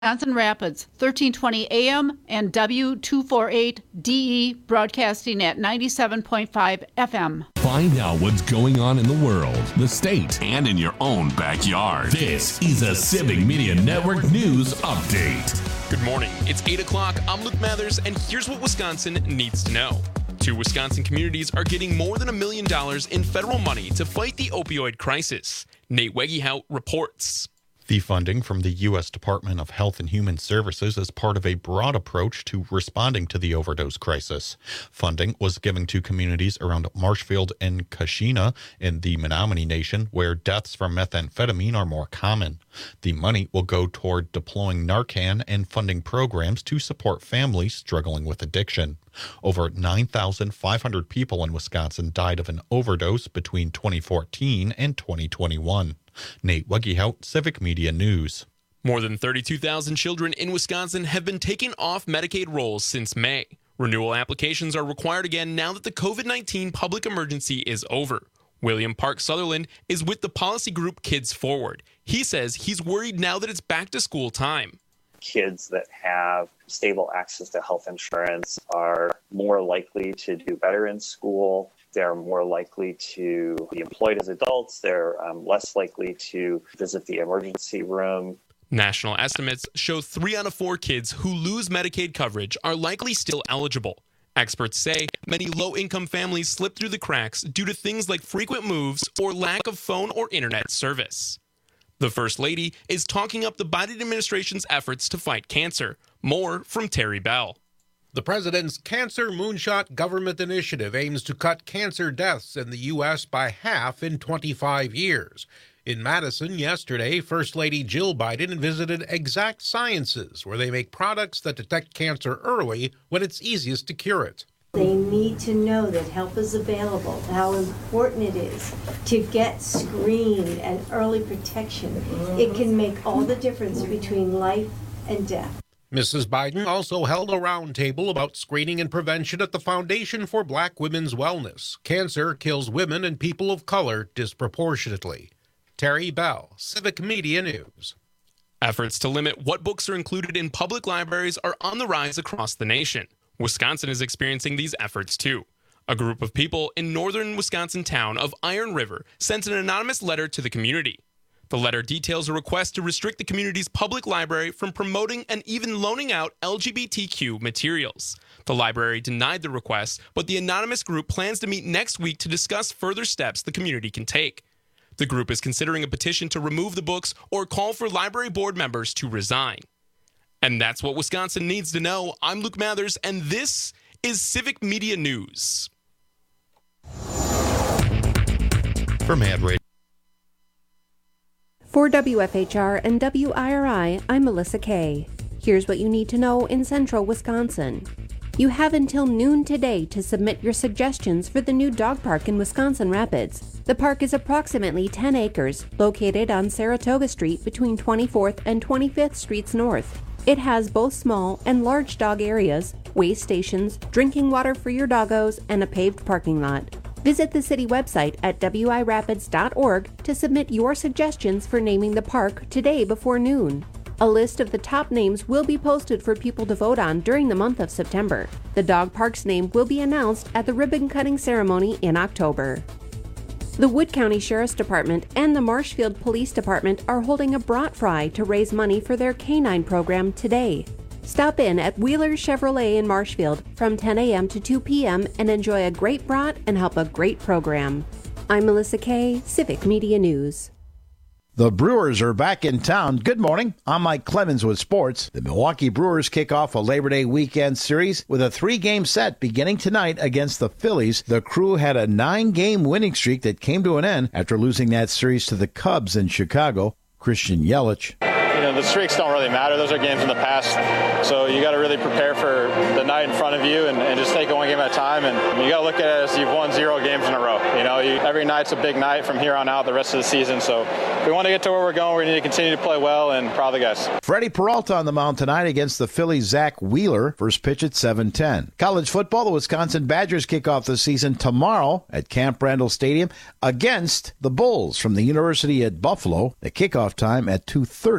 Wisconsin Rapids, 1320 AM and W248DE, broadcasting at 97.5 FM. Find out what's going on in the world, the state, and in your own backyard. This is a Civic Media Network News Update. Good morning. It's 8 o'clock. I'm Luke Mathers, and here's what Wisconsin needs to know. 2 Wisconsin communities are getting more than $1 million in federal money to fight the opioid crisis. Nate Wegehout reports. The funding from the U.S. Department of Health and Human Services is part of a broad approach to responding to the overdose crisis. Funding was given to communities around Marshfield and Kashina in the Menominee Nation, where deaths from methamphetamine are more common. The money will go toward deploying Narcan and funding programs to support families struggling with addiction. Over 9,500 people in Wisconsin died of an overdose between 2014 and 2021. Nate Wegehout, Civic Media News. More than 32,000 children in Wisconsin have been taken off Medicaid rolls since May. Renewal applications are required again now that the COVID-19 public emergency is over. William Park Sutherland is with the policy group Kids Forward. He says he's worried now that it's back to school time. Kids that have stable access to health insurance are more likely to do better in school. They're more likely to be employed as adults. They're less likely to visit the emergency room. National estimates show 3 out of 4 kids who lose Medicaid coverage are likely still eligible. Experts say many low-income families slip through the cracks due to things like frequent moves or lack of phone or internet service. The First Lady is talking up the Biden administration's efforts to fight cancer. More from Terry Bell. The president's Cancer Moonshot government initiative aims to cut cancer deaths in the U.S. by half in 25 years. In Madison yesterday, First Lady Jill Biden visited Exact Sciences, where they make products that detect cancer early when it's easiest to cure it. They need to know that help is available, how important it is to get screened and early protection. It can make all the difference between life and death. Mrs. Biden also held a roundtable about screening and prevention at the Foundation for Black Women's Wellness. Cancer kills women and people of color disproportionately. Terry Bell, Civic Media News. Efforts to limit what books are included in public libraries are on the rise across the nation. Wisconsin is experiencing these efforts too. A group of people in northern Wisconsin town of Iron River sent an anonymous letter to the community. The letter details a request to restrict the community's public library from promoting and even loaning out LGBTQ materials. The library denied the request, but the anonymous group plans to meet next week to discuss further steps the community can take. The group is considering a petition to remove the books or call for library board members to resign. And that's what Wisconsin needs to know. I'm Luke Mathers, and this is Civic Media News. For Mad Radio. For WFHR and WIRI, I'm Melissa Kay. Here's what you need to know in central Wisconsin. You have until noon today to submit your suggestions for the new dog park in Wisconsin Rapids. The park is approximately 10 acres, located on Saratoga Street between 24th and 25th Streets North. It has both small and large dog areas, weigh stations, drinking water for your doggos, and a paved parking lot. Visit the city website at wirapids.org to submit your suggestions for naming the park today before noon. A list of the top names will be posted for people to vote on during the month of September. The dog park's name will be announced at the ribbon-cutting ceremony in October. The Wood County Sheriff's Department and the Marshfield Police Department are holding a brat fry to raise money for their canine program today. Stop in at Wheeler Chevrolet in Marshfield from 10 a.m. to 2 p.m. and enjoy a great brat and help a great program. I'm Melissa Kay, Civic Media News. The Brewers are back in town. Good morning. I'm Mike Clemens with sports. The Milwaukee Brewers kick off a Labor Day weekend series with a 3-game set beginning tonight against the Phillies. The Crew had a 9-game winning streak that came to an end after losing that series to the Cubs in Chicago. Christian Yelich. The streaks don't really matter. Those are games in the past. So you got to really prepare for the night in front of you and just take it one game at a time. And you got to look at it as you've won 0 games in a row. Every night's a big night from here on out the rest of the season. So if we want to get to where we're going, we need to continue to play well and proud of the guys. Freddie Peralta on the mound tonight against the Phillies' Zach Wheeler. First pitch at 7:10. College football, the Wisconsin Badgers kick off the season tomorrow at Camp Randall Stadium against the Bulls from the University at Buffalo. The kickoff time at 2:30. New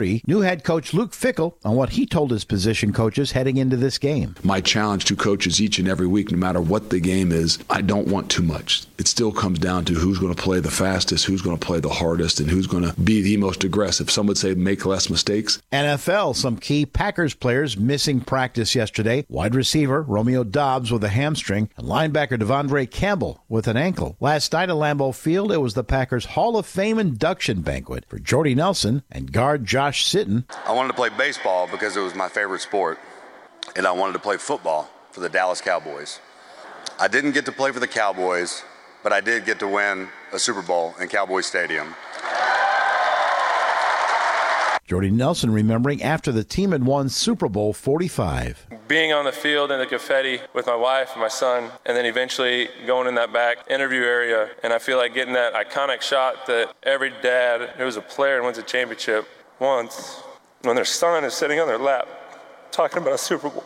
head coach Luke Fickell on what he told his position coaches heading into this game. My challenge to coaches each and every week, no matter what the game is, I don't want too much. It still comes down to who's going to play the fastest, who's going to play the hardest, and who's going to be the most aggressive. Some would say make less mistakes. NFL, some key Packers players missing practice yesterday. Wide receiver Romeo Doubs with a hamstring and linebacker Devondre Campbell with an ankle. Last night at Lambeau Field, it was the Packers Hall of Fame induction banquet for Jordy Nelson and guard Josh Sitton. I wanted to play baseball because it was my favorite sport, and I wanted to play football for the Dallas Cowboys. I didn't get to play for the Cowboys, but I did get to win a Super Bowl in Cowboy Stadium. Jordy Nelson remembering after the team had won Super Bowl 45. Being on the field in the confetti with my wife and my son, and then eventually going in that back interview area, and I feel like getting that iconic shot that every dad who was a player and wins a championship wants when their son is sitting on their lap talking about a Super Bowl.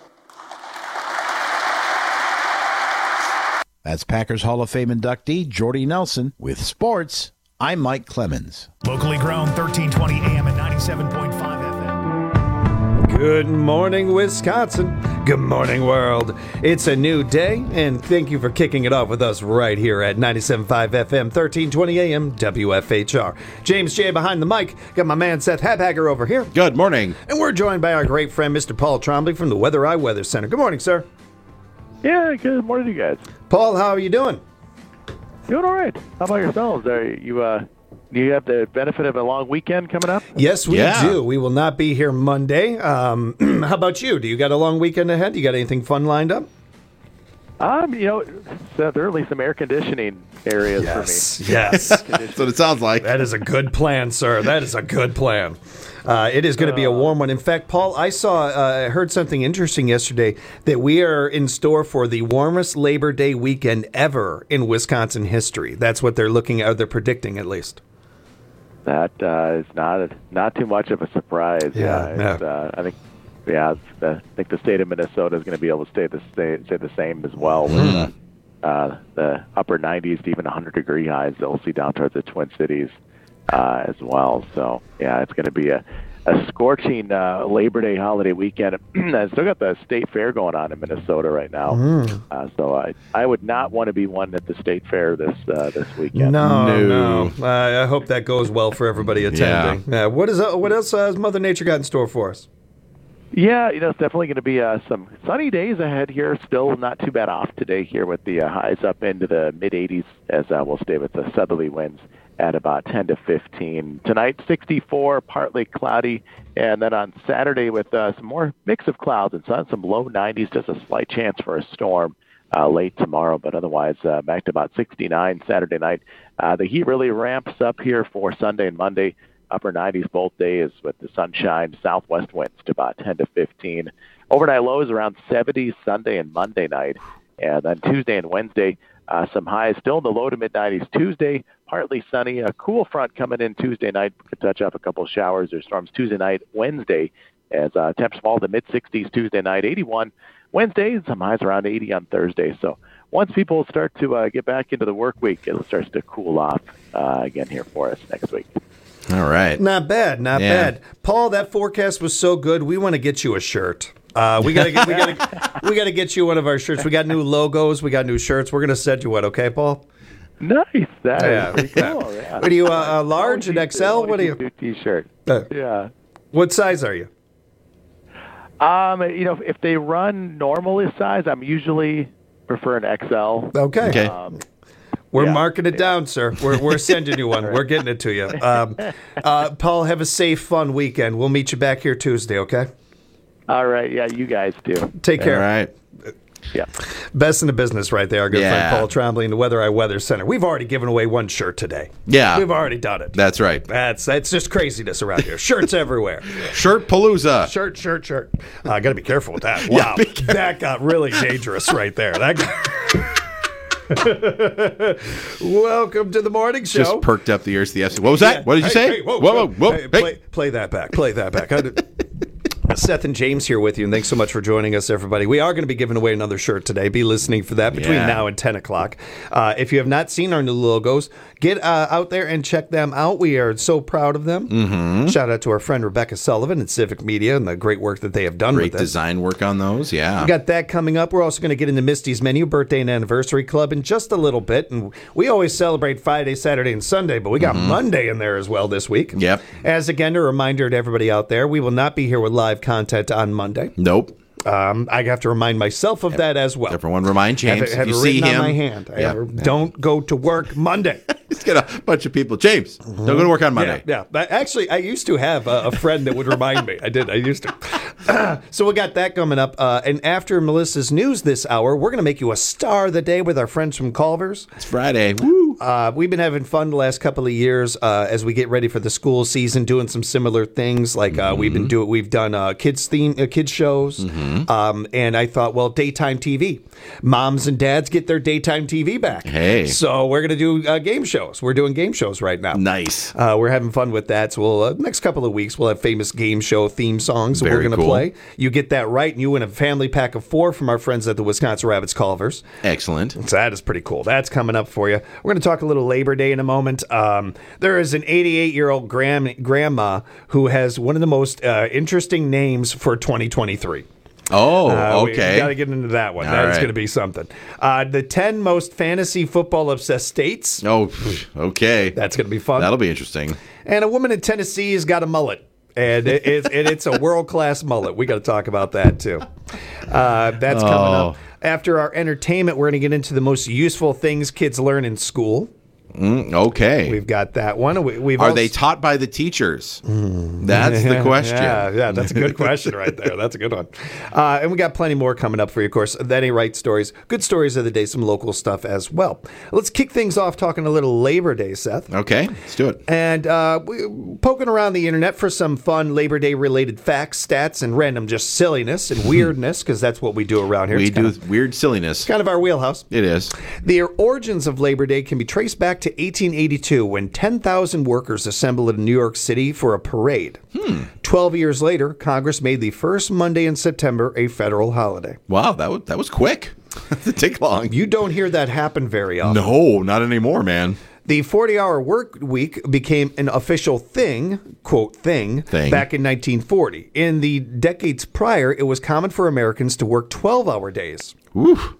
That's Packers Hall of Fame inductee Jordy Nelson. With sports, I'm Mike Clemens. Locally grown, 1320 AM and 97.5 FM. Good morning, Wisconsin. Good morning, world. It's a new day, and thank you for kicking it off with us right here at 97.5 FM, 1320 AM, WFHR. James J. behind the mic. Got my man Seth Habhager over here. Good morning. And we're joined by our great friend, Mr. Paul Trombley from the Weather Eye Weather Center. Good morning, sir. Yeah, good morning to you guys. Paul, how are you doing? Doing all right. How about yourselves? Do you have the benefit of a long weekend coming up? Yes, we do. We will not be here Monday. How about you? Do you got a long weekend ahead? You got anything fun lined up? There are at least some air conditioning areas for me. Yes. That's what it sounds like. That is a good plan, sir. That is a good plan. It is going to be a warm one. In fact, Paul, I heard something interesting yesterday that we are in store for the warmest Labor Day weekend ever in Wisconsin history. That's what they're looking at, or they're predicting at least. That is not too much of a surprise. I think the state of Minnesota is going to be able to stay the same as well. With the upper 90s to even 100-degree highs that we'll see down towards the Twin Cities as well. So, it's going to be a scorching Labor Day holiday weekend. I still got the state fair going on in Minnesota right now. So I would not want to be one at the state fair this weekend. No. I hope that goes well for everybody attending. Yeah. What else has Mother Nature got in store for us? Yeah, it's definitely going to be some sunny days ahead here. Still not too bad off today here with the highs up into the mid-80s as we'll stay with the southerly winds at about 10 to 15. Tonight, 64, partly cloudy. And then on Saturday with some more mix of clouds and sun, some low 90s, just a slight chance for a storm late tomorrow. But otherwise, back to about 69 Saturday night. The heat really ramps up here for Sunday and Monday. Upper 90s both days with the sunshine, southwest winds to about 10 to 15. Overnight lows around 70 Sunday and Monday night. And then Tuesday and Wednesday, some highs still in the low to mid-90s. Tuesday, partly sunny. A cool front coming in Tuesday night. Could touch up a couple of showers or storms Tuesday night. Wednesday, as temps fall to mid-60s Tuesday night, 81. Wednesday, some highs around 80 on Thursday. So once people start to get back into the work week, it starts to cool off again here for us next week. All right. Not bad. Paul, that forecast was so good. We want to get you a shirt. We gotta get you one of our shirts. We got new logos. We got new shirts. We're gonna send you one, okay, Paul? Nice. That is pretty cool. Yeah. What are you, large and XL? What are you? T-shirt. Yeah. What size are you? If they run normal size, I'm usually prefer an XL. Okay. We're marking it down, sir. We're sending you one. We're getting it to you. Paul, have a safe, fun weekend. We'll meet you back here Tuesday, okay? All right. Yeah, you guys do. Take care. All right. Yeah. Best in the business right there, our good friend Paul Trombley in the Weather Eye Weather Center. We've already given away one shirt today. Yeah. We've already done it. That's right. That's just craziness around here. Shirts everywhere. Shirt palooza. Shirt. I got to be careful with that. Wow. That got really dangerous right there. Welcome to the morning show. Just perked up the ears to the FC. What was that? What did you say? Hey, whoa. Play that back. Seth and James here with you, and thanks so much for joining us, everybody. We are going to be giving away another shirt today. Be listening for that between now and 10 o'clock. If you have not seen our new logos, get out there and check them out. We are so proud of them. Mm-hmm. Shout out to our friend Rebecca Sullivan at Civic Media and the great work that they have done Great with us. design work on those, yeah. We got that coming up. We're also going to get into Misty's Menu, Birthday and Anniversary Club in just a little bit. And we always celebrate Friday, Saturday, and Sunday, but we got Monday in there as well this week. Yep. As again, a reminder to everybody out there, we will not be here with live content on Monday. Nope. I have to remind myself of that as well. Everyone remind James. Have if you it see written him, on my hand. Don't go to work Monday. He's got a bunch of people. James, don't go to work on Monday. Yeah. But actually, I used to have a friend that would remind me. I used to. So we got that coming up. And after Melissa's news this hour, we're going to make you a star of the day with our friends from Culver's. It's Friday. Woo! We've been having fun the last couple of years as we get ready for the school season, doing some similar things. Like we've done kids shows. And I thought, well, daytime TV. Moms and dads get their daytime TV back. Hey. So we're going to do game shows. We're doing game shows right now. Nice. We're having fun with that. So we'll next couple of weeks, we'll have famous game show theme songs that we're going to play. You get that right, and you win a family pack of 4 from our friends at the Wisconsin Rabbits Culver's. Excellent. So that is pretty cool. That's coming up for you. We're going to talk a little Labor Day in a moment. There is an 88-year-old grandma who has one of the most interesting names for 2023. Oh, okay. We got to get into that one. All That's right. going to be something. The 10 most fantasy football obsessed states. Oh, okay. That's going to be fun. That'll be interesting. And a woman in Tennessee has got a mullet. And it's a world-class mullet. We got to talk about that, too. That's coming up. After our entertainment, we're going to get into the most useful things kids learn in school. Okay. We've got that one. Are they taught by the teachers? That's the question. Yeah, that's a good question right there. That's a good one. And we got plenty more coming up for you, of course. That Ain't Right stories, good stories of the day, some local stuff as well. Let's kick things off talking a little Labor Day, Seth. Okay, let's do it. And we're poking around the internet for some fun Labor Day related facts, stats, and random just silliness and weirdness, because that's what we do around here. We do weird silliness. Kind of our wheelhouse. It is. The origins of Labor Day can be traced back to 1882 when 10,000 workers assembled in New York City for a parade. 12 years later, Congress made the first Monday in September a federal holiday. Wow, that was quick. That didn't take long. You don't hear that happen very often. No, not anymore, man. The 40-hour work week became an official thing, quote, thing, back in 1940. In the decades prior, it was common for Americans to work 12-hour days. Ooh.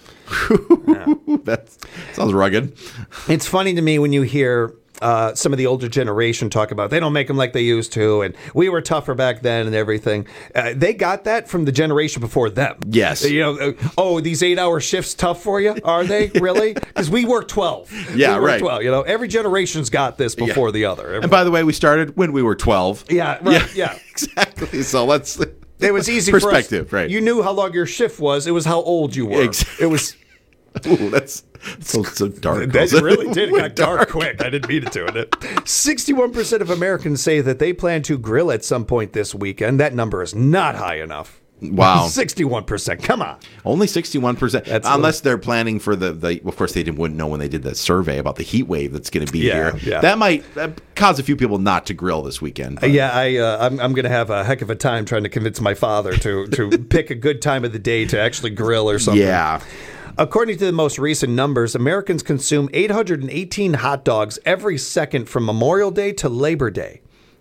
That sounds rugged. It's funny to me when you hear some of the older generation talk about they don't make them like they used to, and we were tougher back then and everything. They got that from the generation before them. Yes. These 8-hour shifts tough for you? Are they really? Because we work 12. Yeah, we work right. 12. Every generation's got this before the other. And by the way, we started when we were 12. Yeah, right. Yeah. Exactly. So let's. It was easy perspective, for us. Right? You knew how long your shift was. It was how old you were. Exactly. It was. Ooh, that's so dark. That really did. It got dark quick. I didn't mean it to. 61% of Americans say that they plan to grill at some point this weekend. That number is not high enough. Wow. 61%. Come on. Only 61%. Unless they're planning for the of course, wouldn't know when they did that survey about the heat wave that's going to be here. Yeah. That might cause a few people not to grill this weekend. I'm going to have a heck of a time trying to convince my father to pick a good time of the day to actually grill or something. Yeah. According to the most recent numbers, Americans consume 818 hot dogs every second from Memorial Day to Labor Day.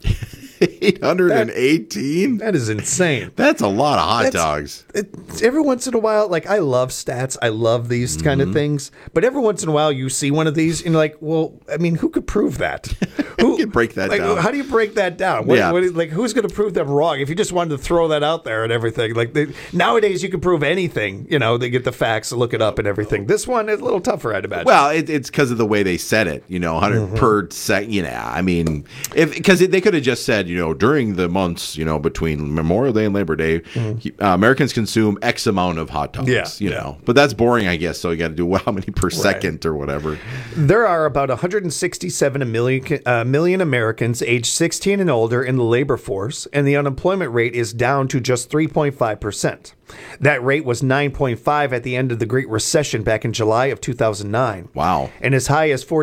818? That is insane. That's a lot of hot dogs. Every once in a while, like, I love stats. I love these kind of things. But every once in a while, you see one of these and you're like, well, I mean, who could prove that? Who could break that down? How do you break that down? Who's going to prove them wrong? If you just wanted to throw that out there and everything. Nowadays, you can prove anything. They get the facts, look it up and everything. This one is a little tougher, I'd imagine. Well, it's because of the way they said it, 100 per second. I mean, because they could have just said, during the months, between Memorial Day and Labor Day, Americans consume X amount of hot dogs. But that's boring, I guess. So you got to do how many per second or whatever. There are about 167 million Americans aged 16 and older in the labor force, and the unemployment rate is down to just 3.5%. That rate was 9.5 at the end of the Great Recession back in July of 2009. Wow. And as high as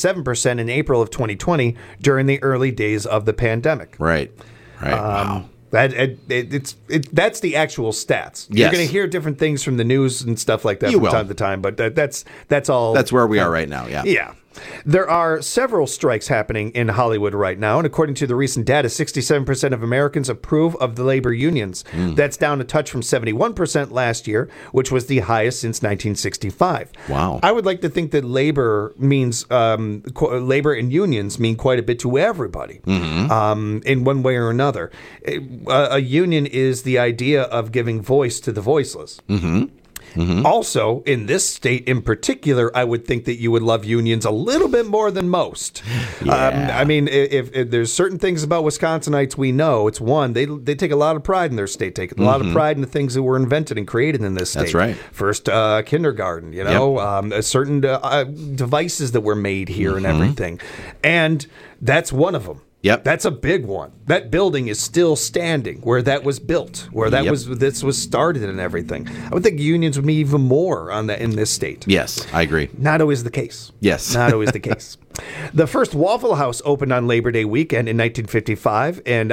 14.7% in April of 2020 during the early days of the pandemic. Right. Wow. That's the actual stats. Yes. You're going to hear different things from the news and stuff like that from time to time, but that's all. That's where we are right now, yeah. Yeah. There are several strikes happening in Hollywood right now, and according to the recent data, 67% of Americans approve of the labor unions. That's down a touch from 71% last year, which was the highest since 1965. Wow. I would like to think that labor means labor and unions mean quite a bit to everybody in one way or another. A union is the idea of giving voice to the voiceless. Also, in this state in particular, I would think that you would love unions a little bit more than most. I mean, if there's certain things about Wisconsinites we know, it's one, they take a lot of pride in their state, take a lot of pride in the things that were invented and created in this state. That's right. First, kindergarten, certain devices that were made here and everything. And that's one of them. Yep. That's a big one. That building is still standing where that was built, where this was started and everything. I would think unions would be even more in this state. Yes, I agree. Not always the case. Yes. Not always the case. The first Waffle House opened on Labor Day weekend in 1955 and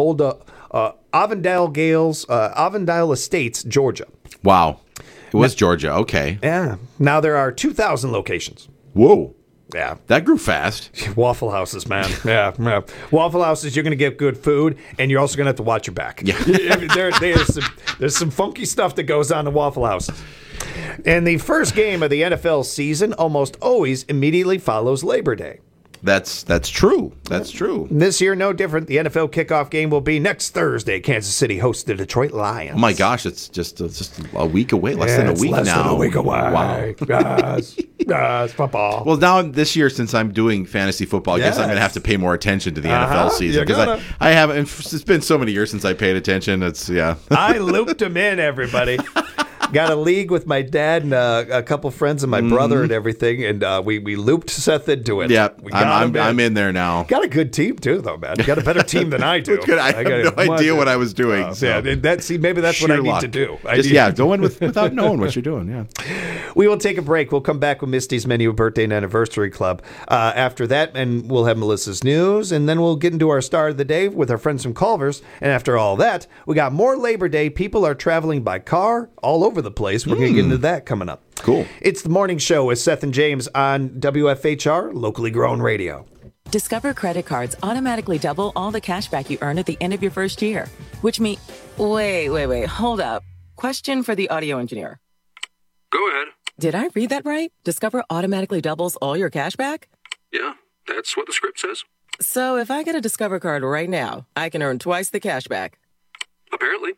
Avondale Estates, Georgia. Wow. It was Georgia. Okay. Yeah. Now there are 2,000 locations. Whoa. Yeah. That grew fast. Waffle Houses, man. Yeah. Waffle Houses, you're going to get good food, and you're also going to have to watch your back. Yeah. There's some funky stuff that goes on in Waffle Houses. And the first game of the NFL season almost always immediately follows Labor Day. That's true. That's true. This year, no different. The NFL kickoff game will be next Thursday. Kansas City hosts the Detroit Lions. Oh my gosh, it's just a week away. Less than a week now. Less than a week away. Wow. Yes, football. Well, now this year, since I'm doing fantasy football, I guess I'm going to have to pay more attention to the NFL season because I haven't. It's been so many years since I paid attention. I looped them in, everybody. Got a league with my dad and a couple friends and my brother and everything, and we looped Seth into it. Yeah, I'm in there now. Got a good team too, though, man. Got a better team than I do. I have no idea what I was doing. Maybe that's what I need to do. Go in without knowing what you're doing. Yeah. We will take a break. We'll come back with Misty's Menu Birthday and Anniversary Club after that, and we'll have Melissa's news, and then we'll get into our Star of the Day with our friends from Culver's. And after all that, we got more Labor Day. People are traveling by car all over the place. We're going to get into that coming up. Cool. It's the morning show with Seth and James on WFHR, locally grown radio. Discover credit cards automatically double all the cash back you earn at the end of your first year, which means... Wait, hold up. Question for the audio engineer. Go ahead. Did I read that right? Discover automatically doubles all your cash back? Yeah, that's what the script says. So if I get a Discover card right now, I can earn twice the cash back. Apparently.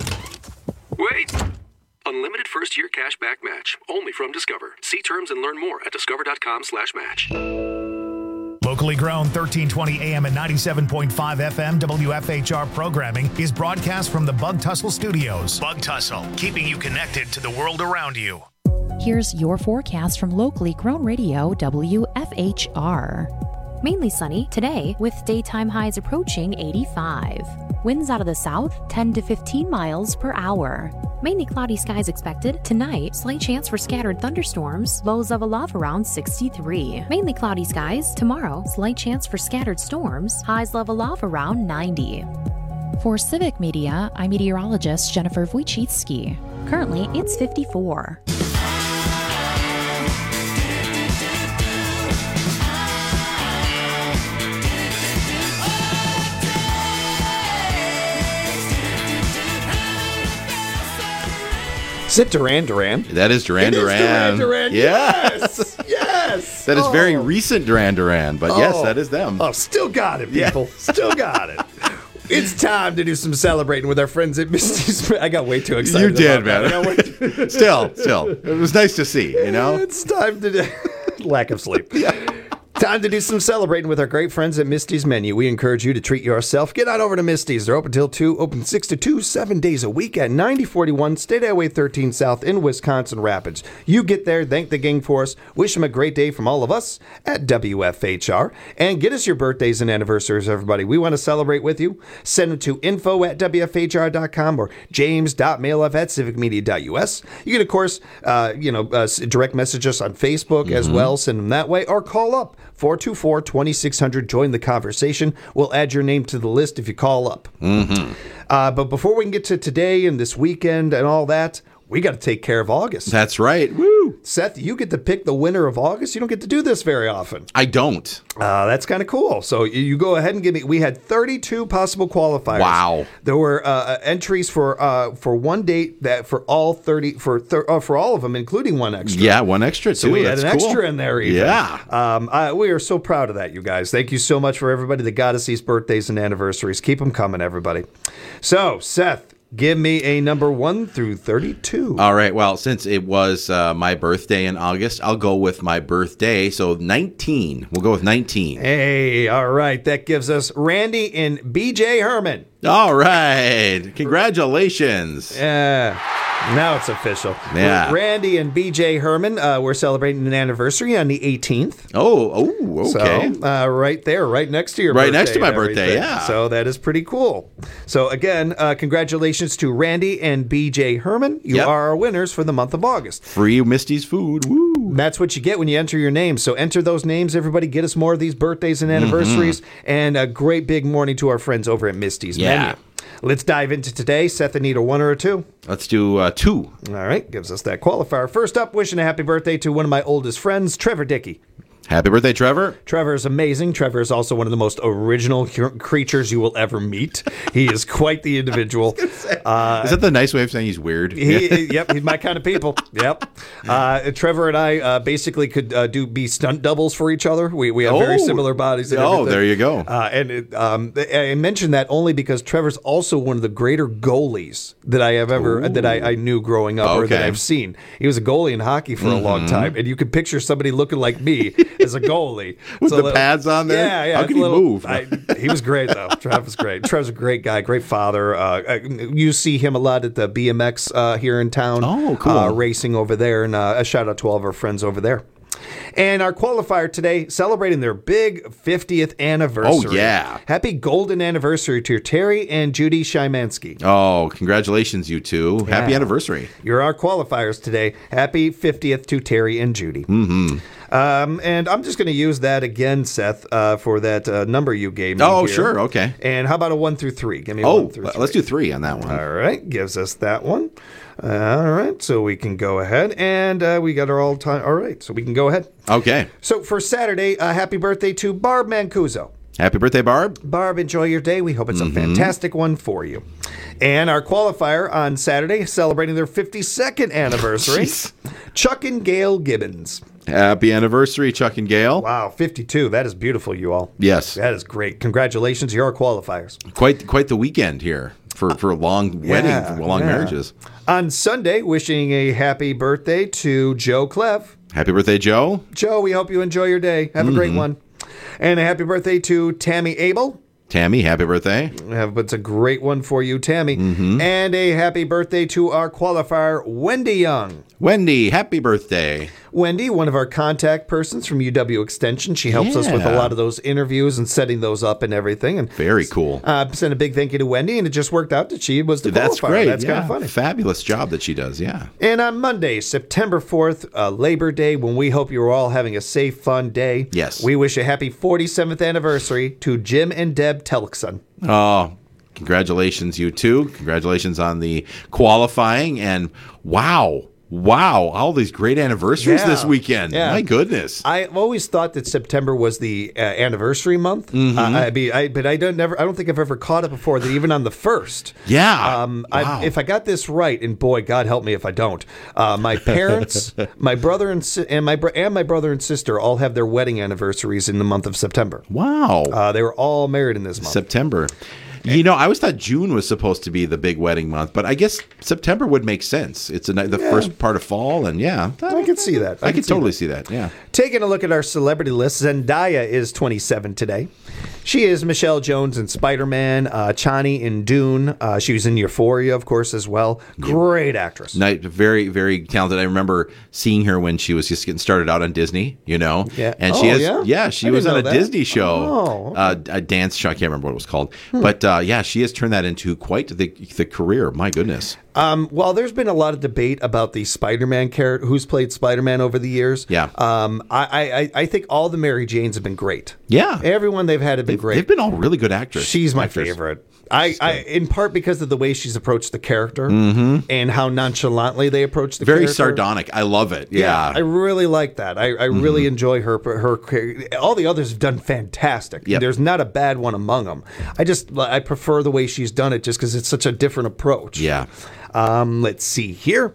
Wait! Unlimited first-year cash back match. Only from Discover. See terms and learn more at discover.com/match. Locally grown 1320 AM and 97.5 FM WFHR programming is broadcast from the Bug Tussle Studios. Bug Tussle, keeping you connected to the world around you. Here's your forecast from locally grown radio WFHR. Mainly sunny today with daytime highs approaching 85. Winds out of the south 10 to 15 miles per hour. Mainly cloudy skies expected. Tonight, slight chance for scattered thunderstorms. Lows level off around 63. Mainly cloudy skies. Tomorrow, slight chance for scattered storms. Highs level off around 90. For Civic Media, I'm meteorologist Jennifer Wojcicki. Currently, it's 54. Is it Duran Duran? That is Duran Duran. Duran. Yes. Yes. That is very recent Duran Duran, but yes, that is them. Oh, still got it, people. Yeah. Still got it. It's time to do some celebrating with our friends at Misty's. I got way too excited. You did, man. Still. It was nice to see, you know? It's time to do... Lack of sleep. Yeah. Time to do some celebrating with our great friends at Misty's Menu. We encourage you to treat yourself. Get on over to Misty's. They're open till 2, open 6 to 2, 7 days a week at 9041 State Highway 13 South in Wisconsin Rapids. You get there, thank the gang for us, wish them a great day from all of us at WFHR, and get us your birthdays and anniversaries, everybody. We want to celebrate with you. Send them to info@WFHR.com or james.mailoff@civicmedia.us. You can, of course, direct message us on Facebook as well. Send them that way, or call up 424-2600. Join the conversation. We'll add your name to the list if you call up. Mm-hmm. But before we can get to today and this weekend and all that, we got to take care of August. That's right. Woo! Seth, you get to pick the winner of August. You don't get to do this very often. I don't. That's kind of cool. So you go ahead and give me. We had 32 possible qualifiers. Wow. There were entries for one date that for all 30 for all of them, including one extra. Yeah, one extra too. So we had That's an cool. extra in there. Even. Yeah. We are so proud of that, you guys. Thank you so much for everybody that got us these birthdays and anniversaries. Keep them coming, everybody. So Seth, give me a number 1 through 32. All right. Well, since it was my birthday in August, I'll go with my birthday. So 19. We'll go with 19. Hey, all right. That gives us Randy and BJ Herman. All right. Congratulations. Yeah. Now it's official. Yeah. Randy and BJ Herman, we're celebrating an anniversary on the 18th. Oh, okay. So, right there, right next to your Right birthday. next to my and birthday, everything. yeah. So that is pretty cool. So again, congratulations to Randy and BJ Herman. You Yep. are our winners for the month of August. Free Misty's food. Woo. That's what you get when you enter your names. So enter those names, everybody. Get us more of these birthdays and anniversaries. And a great big morning to our friends over at Misty's Yeah. Menu. Let's dive into today. Seth, I need a 1 or a 2. Let's do 2. All right, gives us that qualifier. First up, wishing a happy birthday to one of my oldest friends, Trevor Dickey. Happy birthday, Trevor. Trevor is amazing. Trevor is also one of the most original creatures you will ever meet. He is quite the individual. Is that the nice way of saying he's weird? Yep, he's my kind of people. Yep. Trevor and I basically could be stunt doubles for each other. We have very similar bodies. And everything. There you go. I mentioned that only because Trevor's also one of the greater goalies that I have ever that I knew growing up or that I've seen. He was a goalie in hockey for a long time, and you could picture somebody looking like me as a goalie with the pads on there. Yeah. How can he move? He was great though. Trev was great. Trev's a great guy, great father. You see him a lot at the BMX here in town. Oh, cool. Racing over there, and a shout out to all of our friends over there. And our qualifier today, celebrating their big 50th anniversary. Oh, yeah. Happy golden anniversary to Terry and Judy Szymanski. Oh, congratulations, you two. Yeah. Happy anniversary. You're our qualifiers today. Happy 50th to Terry and Judy. Mm-hmm. And I'm just going to use that again, Seth, for that number you gave me. Oh, here. sure. Okay. And how about a 1 through 3? Give me 1 through 3. Let's do 3 on that one. All right. Gives us that one. All right. So we can go ahead. And we got our all time. All right. So we can go ahead. Okay. So for Saturday, happy birthday to Barb Mancuso. Happy birthday, Barb. Barb, enjoy your day. We hope it's a fantastic one for you. And our qualifier on Saturday, celebrating their 52nd anniversary, Chuck and Gail Gibbons. Happy anniversary, Chuck and Gail. Wow, 52. That is beautiful, you all. Yes. That is great. Congratulations. You're our qualifiers. Quite the weekend here for long weddings, long marriages. On Sunday, wishing a happy birthday to Joe Clev. Happy birthday, Joe. Joe, we hope you enjoy your day. Have a great one. And a happy birthday to Tammy Abel. Tammy, happy birthday. It's a great one for you, Tammy. And a happy birthday to our qualifier, Wendy Young. Wendy, happy birthday. Wendy, one of our contact persons from UW Extension. She helps us with a lot of those interviews and setting those up and everything. And very cool. Send a big thank you to Wendy, and it just worked out that she was the qualifier. That's great. That's kind of funny. Fabulous job that she does, yeah. And on Monday, September 4th, Labor Day, when we hope you're all having a safe, fun day. Yes. We wish a happy 47th anniversary to Jim and Deb Telkson. Oh, congratulations, you two. Congratulations on the qualifying. And wow, all these great anniversaries this weekend. Yeah. My goodness. I've always thought that September was the anniversary month. But I don't think I've ever caught it before that even on the 1st. Yeah. Wow. If I got this right, and boy, God help me if I don't. My parents, my brother and my brother and sister all have their wedding anniversaries in the month of September. Wow. They were all married in this month. September. You know, I always thought June was supposed to be the big wedding month, but I guess September would make sense. It's the first part of fall, and I could see that. I could totally see that, yeah. Taking a look at our celebrity list, Zendaya is 27 today. She is Michelle Jones in Spider-Man, Chani in Dune. She was in Euphoria, of course, as well. Great actress. Very, very talented. I remember seeing her when she was just getting started out on Disney, Yeah. And she was on a Disney show, a dance show. I can't remember what it was called. But she has turned that into quite the career. My goodness. Well, there's been a lot of debate about the Spider-Man character, who's played Spider-Man over the years. Yeah. I think all the Mary Janes have been great. Yeah. Everyone they've had have been great. They've been all really good actors. She's my favorite. I in part because of the way she's approached the character and how nonchalantly they approach the character. Very sardonic. I love it. Yeah. I really like that. I really enjoy her. All the others have done fantastic. Yep. There's not a bad one among them. I prefer the way she's done it just because it's such a different approach. Yeah. Let's see here.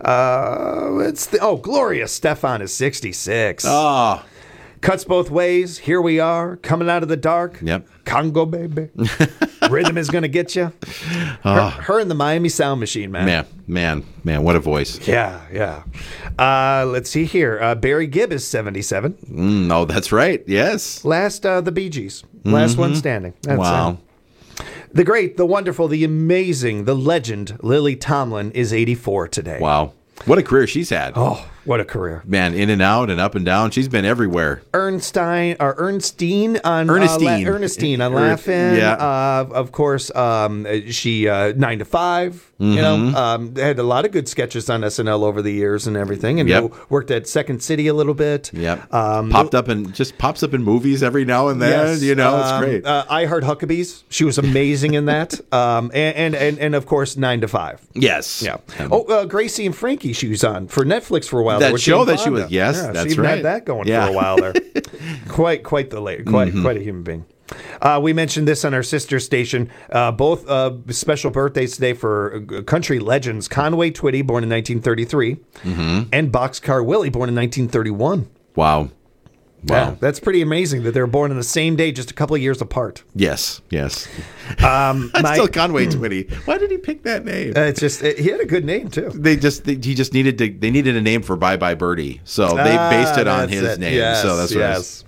Gloria Stefan is 66. Oh. Cuts both ways. Here we are, coming out of the dark. Yep. Congo, baby. Rhythm is going to get you. Her and the Miami Sound Machine, man. Man, what a voice. Yeah. Let's see here. Barry Gibb is 77. Oh, that's right. Yes. Last, the Bee Gees. Last one standing. That's wow. The great, the wonderful, the amazing, the legend, Lily Tomlin is 84 today. Wow. What a career she's had. Oh, what a career. Man, in and out and up and down. She's been everywhere. Ernestine on Ernestine on Laugh-In. Yeah. Of course, she 9 to 5. You know, had a lot of good sketches on SNL over the years and everything, and worked at Second City a little bit. Yep. Pops up in movies every now and then. Yes. You know, it's great. I Heart Huckabees. She was amazing in that. And of course 9 to 5. Yes. Yeah. Gracie and Frankie. She was on for Netflix for a while. That show that she was. Yes, that's she even right. had that going for a while there. Quite a human being. We mentioned this on our sister station. Both special birthdays today for country legends: Conway Twitty, born in 1933, and Boxcar Willie, born in 1931. Wow. Yeah, that's pretty amazing that they were born on the same day, just a couple of years apart. Yes. Still Conway Twitty. Why did he pick that name? He had a good name too. They needed a name for Bye Bye Birdie, so they based it on his name. Yes, so that's yes.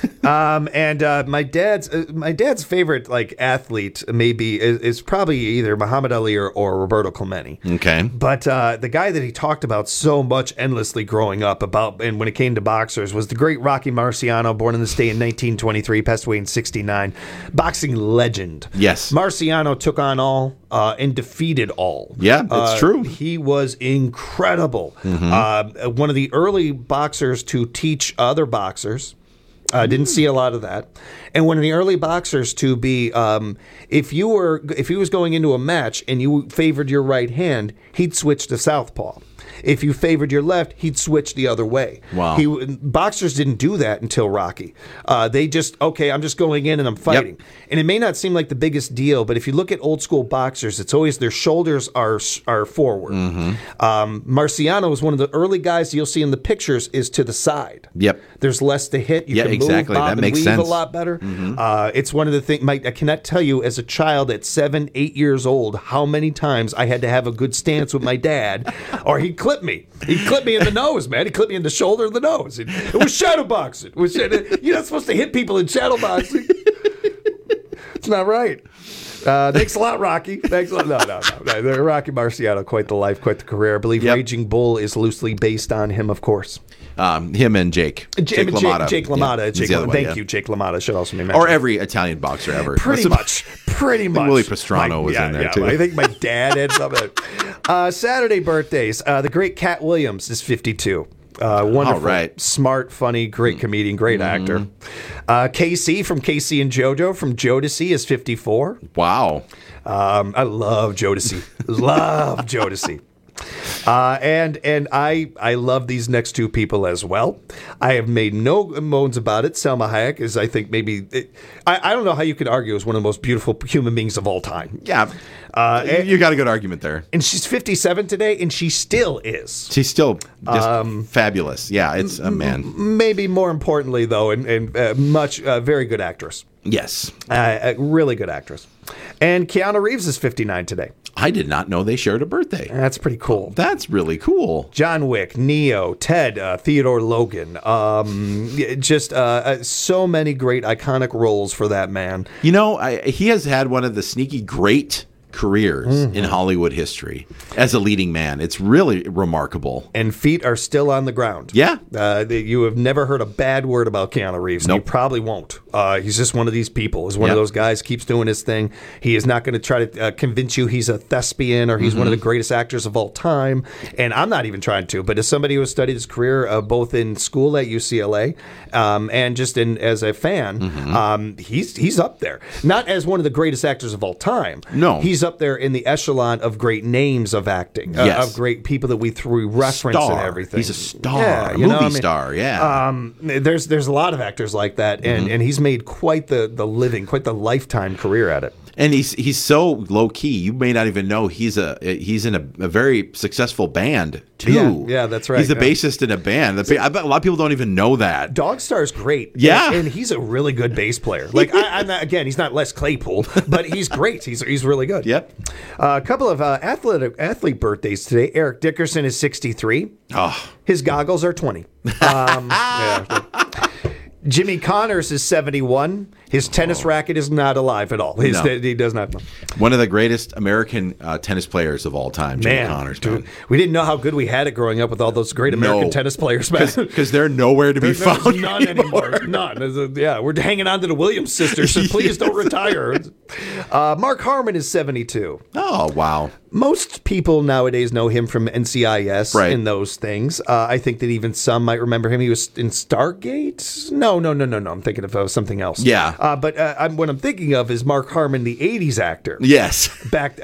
My dad's favorite athlete maybe is probably either Muhammad Ali or Roberto Clemente. Okay, but the guy that he talked about so much endlessly growing up and when it came to boxers was the great Rocky Marciano, born in the state in 1923, passed away in 1969. Boxing legend. Yes, Marciano took on all and defeated all. Yeah, it's true. He was incredible. One of the early boxers to teach other boxers. Didn't see a lot of that. And one of the early boxers to be, if he was going into a match and you favored your right hand, he'd switch to southpaw. If you favored your left, he'd switch the other way. Wow. Boxers didn't do that until Rocky. They just, I'm just going in and I'm fighting. Yep. And it may not seem like the biggest deal, but if you look at old school boxers, it's always their shoulders are forward. Marciano is one of the early guys you'll see in the pictures is to the side. Yep. There's less to hit. You can exactly. move, bob, that makes and weave sense. a lot better. It's one of the things, Mike, I cannot tell you as a child at 7, 8 years old how many times I had to have a good stance with my dad or he'd clip me. He'd clip me in the nose, man. He'd clip me in the shoulder and the nose. It was shadow boxing. You're not supposed to hit people in shadow boxing. It's not right. Thanks a lot, Rocky. Thanks a lot. No. Rocky Marciano, quite the life, quite the career. I believe Raging Bull is loosely based on him, of course. Him and Jake LaMotta. Jake LaMotta. Thank you. Jake LaMotta should also be mentioned. Or every Italian boxer ever. Pretty much. Willie Pastrano was in there, too. I think my dad had some of it. Saturday birthdays. The great Cat Williams is 52. Wonderful, smart, funny, great comedian, great actor. KC from KC and JoJo from Jodeci is 54. Wow. I love Jodeci. Love Jodeci. And I love these next two people as well. I have made no moans about it. Selma Hayek is, I think, I don't know how you could argue, is one of the most beautiful human beings of all time. Yeah. You got a good argument there. And she's 57 today, and she still is. She's still just fabulous. Yeah, it's a man. Maybe more importantly, though, and very good actress. Yes. A really good actress. And Keanu Reeves is 59 today. I did not know they shared a birthday. That's pretty cool. That's really cool. John Wick, Neo, Ted, Theodore Logan. Just so many great iconic roles for that man. You know, he has had one of the sneaky great careers in Hollywood history as a leading man. It's really remarkable. And feet are still on the ground. Yeah. You have never heard a bad word about Keanu Reeves. Nope. You probably won't. He's just one of these people. He's one of those guys, keeps doing his thing. He is not going to try to convince you he's a thespian or he's one of the greatest actors of all time. And I'm not even trying to. But as somebody who has studied his career both in school at UCLA and just as a fan, he's up there. Not as one of the greatest actors of all time. No. He's up there in the echelon of great names of acting, of great people that we reference and everything. He's a star, a movie star. Yeah. There's a lot of actors like that, and he's made quite the living, quite the lifetime career at it. And he's so low key. You may not even know he's in a very successful band too. Yeah, that's right. He's the bassist in a band. I bet a lot of people don't even know that. Dogstar's great. Yeah, and he's a really good bass player. Like I'm not, again, he's not Les Claypool, but he's great. He's really good. Yep. A couple of athlete birthdays today. Eric Dickerson is 63. Oh, his goggles are 20. Jimmy Connors is 71. His tennis racket is not alive at all. He does not know. One of the greatest American tennis players of all time, Jimmy Connors. Dude, we didn't know how good we had it growing up with all those great American tennis players. Because they're nowhere to be found none anymore. None. We're hanging on to the Williams sisters, so please don't retire. Mark Harmon is 72. Oh, wow. Most people nowadays know him from NCIS and those things. I think that even some might remember him. He was in Stargate? No. I'm thinking of something else. Yeah. But what I'm thinking of is Mark Harmon, the 80s actor. Yes. Back,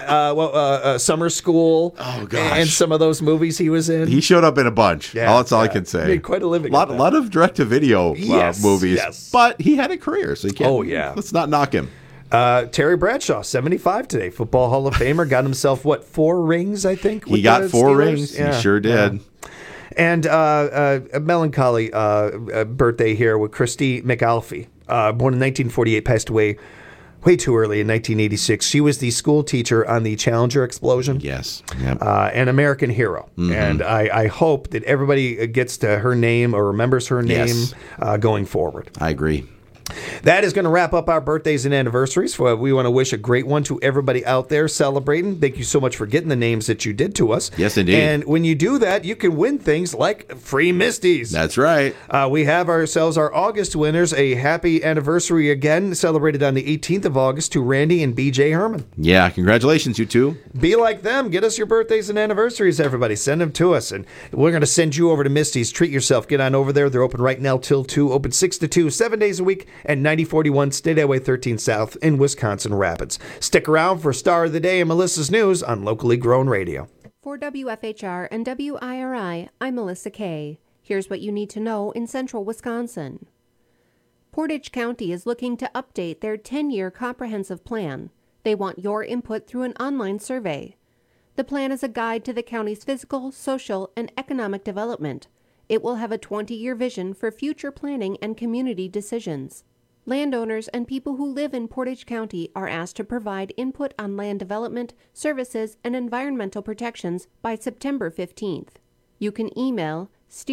Summer School. Oh, gosh. And some of those movies he was in. He showed up in a bunch. Yeah, that's all I can say. Made quite a living. A lot of direct-to-video movies. Yes. But he had a career, so you can't. Oh, yeah. Let's not knock him. Terry Bradshaw, 75 today. Football Hall of Famer. Got himself, 4 rings, I think? He got 4 rings. Yeah. He sure did. Yeah. And a melancholy birthday here with Christy McAlfee. Born in 1948, passed away way too early in 1986. She was the school teacher on the Challenger explosion. Yes. Yep. An American hero. And I hope that everybody gets to her name or remembers her name going forward. I agree. That is going to wrap up our birthdays and anniversaries. We want to wish a great one to everybody out there celebrating. Thank you so much for getting the names that you did to us. Yes, indeed. And when you do that, you can win things like free Misties. That's right. We have ourselves our August winners. A happy anniversary again, celebrated on the 18th of August to Randy and BJ Herman. Yeah, congratulations, you two. Be like them. Get us your birthdays and anniversaries, everybody. Send them to us. And we're going to send you over to Misty's. Treat yourself. Get on over there. They're open right now till 2. Open 6 to 2, 7 days a week. And 9041 State Highway 13 South in Wisconsin Rapids. Stick around for Star of the Day and Melissa's News on Locally Grown Radio. For WFHR and WIRI, I'm Melissa Kay. Here's what you need to know in central Wisconsin. Portage County is looking to update their 10-year comprehensive plan. They want your input through an online survey. The plan is a guide to the county's physical, social, and economic development. It will have a 20-year vision for future planning and community decisions. Landowners and people who live in Portage County are asked to provide input on land development, services, and environmental protections by September 15th. You can email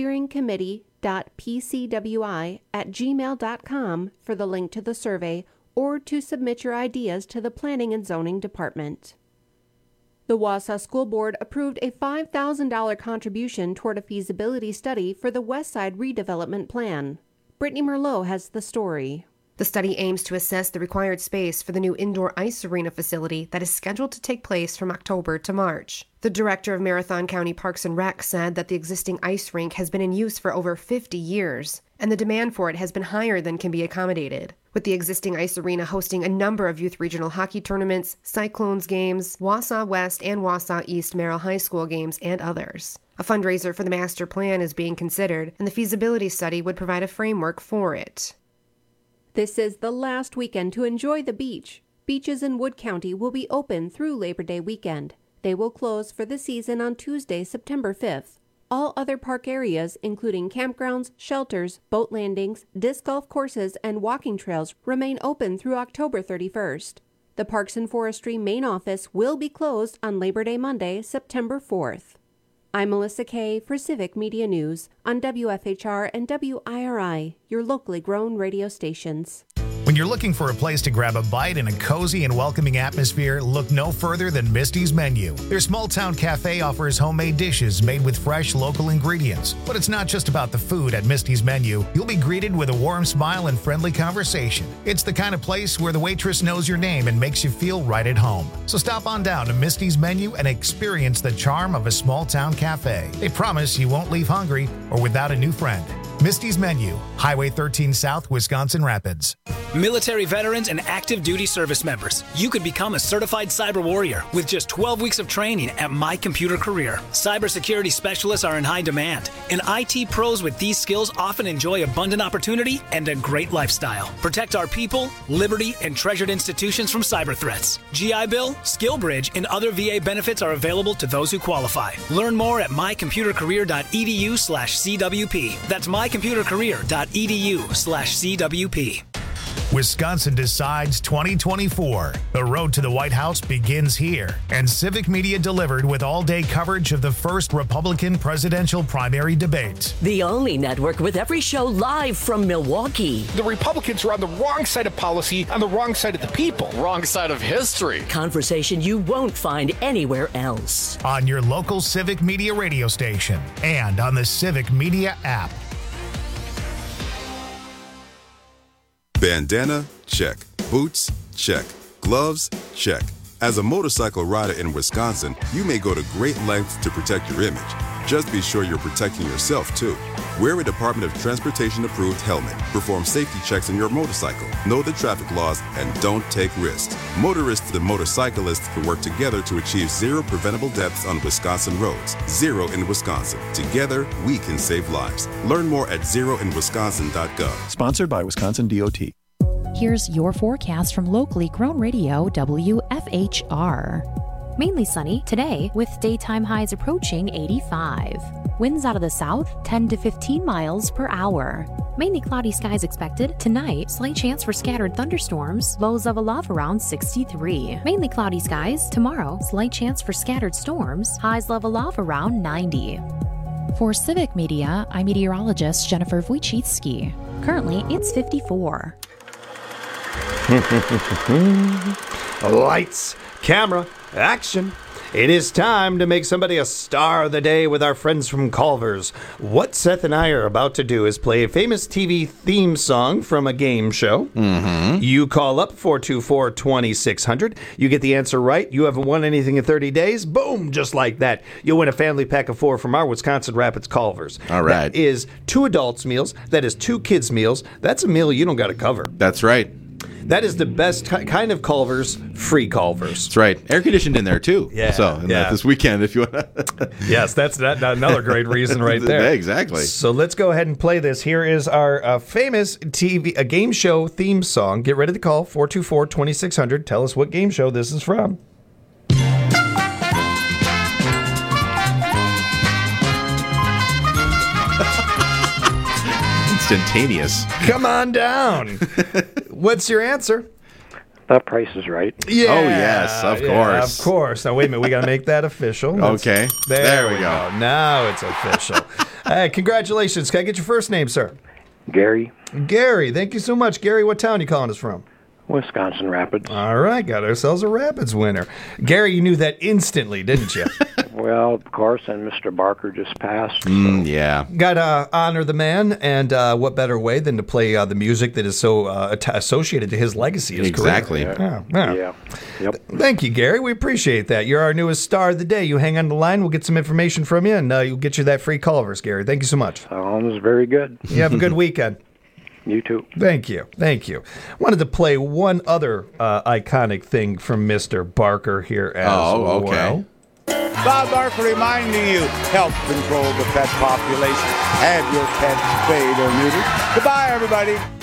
steeringcommittee.pcwi@gmail.com for the link to the survey or to submit your ideas to the Planning and Zoning Department. The Wausau School Board approved a $5,000 contribution toward a feasibility study for the West Side redevelopment plan. Brittany Merlot has the story. The study aims to assess the required space for the new indoor ice arena facility that is scheduled to take place from October to March. The director of Marathon County Parks and Rec said that the existing ice rink has been in use for over 50 years, and the demand for it has been higher than can be accommodated. With the existing ice arena hosting a number of youth regional hockey tournaments, Cyclones games, Wausau West and Wausau East Merrill High School games, and others. A fundraiser for the master plan is being considered, and the feasibility study would provide a framework for it. This is the last weekend to enjoy the beach. Beaches in Wood County will be open through Labor Day weekend. They will close for the season on Tuesday, September 5th. All other park areas, including campgrounds, shelters, boat landings, disc golf courses, and walking trails, remain open through October 31st. The Parks and Forestry main office will be closed on Labor Day Monday, September 4th. I'm Melissa Kay for Civic Media News on WFHR and WIRI, your locally grown radio stations. When you're looking for a place to grab a bite in a cozy and welcoming atmosphere, look no further than Misty's Menu. Their small-town cafe offers homemade dishes made with fresh local ingredients. But it's not just about the food at Misty's Menu. You'll be greeted with a warm smile and friendly conversation. It's the kind of place where the waitress knows your name and makes you feel right at home. So stop on down to Misty's Menu and experience the charm of a small-town cafe. They promise you won't leave hungry or without a new friend. Misty's Menu, Highway 13 South, Wisconsin Rapids. Military veterans and active duty service members, you could become a certified cyber warrior with just 12 weeks of training at My Computer Career. Cybersecurity specialists are in high demand, and IT pros with these skills often enjoy abundant opportunity and a great lifestyle. Protect our people, liberty, and treasured institutions from cyber threats. GI Bill, SkillBridge, and other VA benefits are available to those who qualify. Learn more at mycomputercareer.edu/CWP. That's mycomputercareer.edu/CWP. Wisconsin decides 2024. The road to the White House begins here, and Civic Media delivered with all-day coverage of the first Republican presidential primary debate. The only network with every show live from Milwaukee. The Republicans are on the wrong side of policy, on the wrong side of the people. Wrong side of history. Conversation you won't find anywhere else. On your local Civic Media radio station and on the Civic Media app. Bandana? Check. Boots? Check. Gloves? Check. As a motorcycle rider in Wisconsin, you may go to great lengths to protect your image. Just be sure you're protecting yourself, too. Wear a Department of Transportation-approved helmet. Perform safety checks on your motorcycle. Know the traffic laws and don't take risks. Motorists and motorcyclists can work together to achieve zero preventable deaths on Wisconsin roads. Zero in Wisconsin. Together, we can save lives. Learn more at zeroinwisconsin.gov. Sponsored by Wisconsin DOT. Here's your forecast from locally grown radio WFHR. Mainly sunny today with daytime highs approaching 85. Winds out of the south 10 to 15 miles per hour. Mainly cloudy skies expected tonight. Slight chance for scattered thunderstorms. Lows level off around 63. Mainly cloudy skies tomorrow. Slight chance for scattered storms. Highs level off around 90. For Civic Media, I'm meteorologist Jennifer Wojcicki. Currently, it's 54. Lights, camera, action. It is time to make somebody a star of the day with our friends from Culver's. What Seth and I are about to do is play a famous TV theme song from a game show. Mm-hmm. You call up 424-2600. You get the answer right. You haven't won anything in 30 days. Boom, just like that. You'll win a family pack of 4 from our Wisconsin Rapids Culver's. All right. That is 2 adults' meals. That is 2 kids' meals. That's a meal you don't got to cover. That's right. That is the best kind of Culver's, free Culver's. That's right. Air conditioned in there, too. Yeah. So, this weekend, if you want to. Yes, that's another great reason right there. Yeah, exactly. So let's go ahead and play this. Here is our famous TV game show theme song. Get ready to call 424-2600. Tell us what game show this is from. Instantaneous. Come on down. What's your answer? The Price is Right. Yeah. Oh, yes, of course. Of course. Now, wait a minute. We got to make that official. Okay. There we go. Now it's official. Congratulations. Can I get your first name, sir? Gary. Gary. Thank you so much. Gary, what town are you calling us from? Wisconsin Rapids. All right. Got ourselves a Rapids winner. Gary, you knew that instantly, didn't you? Well, of course, and Mr. Barker just passed. Yeah. Got to honor the man, and what better way than to play the music that is so associated to his legacy, his exactly. career. Yeah. Yep. Thank you, Gary. We appreciate that. You're our newest star of the day. You hang on the line. We'll get some information from you, and you'll get you that free Culver's, Gary. Thank you so much. Sounds very good. You have a good weekend. You too. Thank you. Thank you. Wanted to play one other iconic thing from Mr. Barker here as well. Bob Barker reminding you, help control the pet population. Have your pets spayed or neutered. Goodbye, everybody.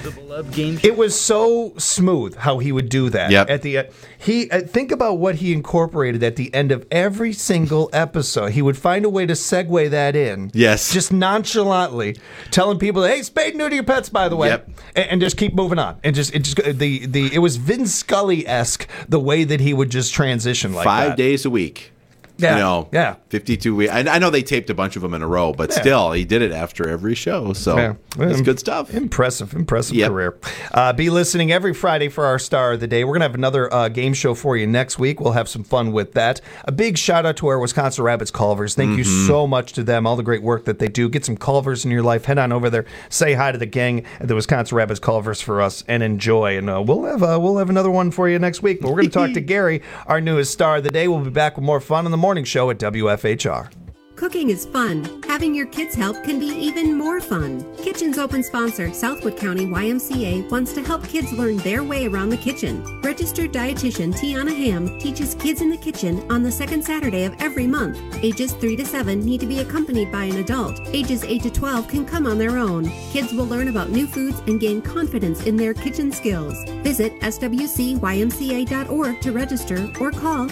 It was so smooth how he would do that. Yep. At the think about what he incorporated at the end of every single episode. He would find a way to segue that in. Yes. Just nonchalantly telling people, "Hey, spay and neuter your pets, by the way," Yep. and just keep moving on. And it was Vin Scully-esque the way that he would just transition like 5 that. days a week. Yeah. Yeah. 52 weeks. I know they taped a bunch of them in a row, but still, he did it after every show. So it's good stuff. Impressive career. Be listening every Friday for our Star of the Day. We're going to have another game show for you next week. We'll have some fun with that. A big shout out to our Wisconsin Rabbits Culvers. Thank you so much to them, all the great work that they do. Get some Culvers in your life. Head on over there. Say hi to the gang at the Wisconsin Rabbits Culvers for us and enjoy. And we'll have another one for you next week. But we're going to talk to Gary, our newest Star of the Day. We'll be back with more fun in the morning show at WFHR. Cooking is fun. Having your kids help can be even more fun. Kitchen's open sponsor, Southwood County YMCA, wants to help kids learn their way around the kitchen. Registered dietitian Tiana Ham teaches kids in the kitchen on the second Saturday of every month. Ages 3 to 7 need to be accompanied by an adult. Ages 8 to 12 can come on their own. Kids will learn about new foods and gain confidence in their kitchen skills. Visit swcymca.org to register or call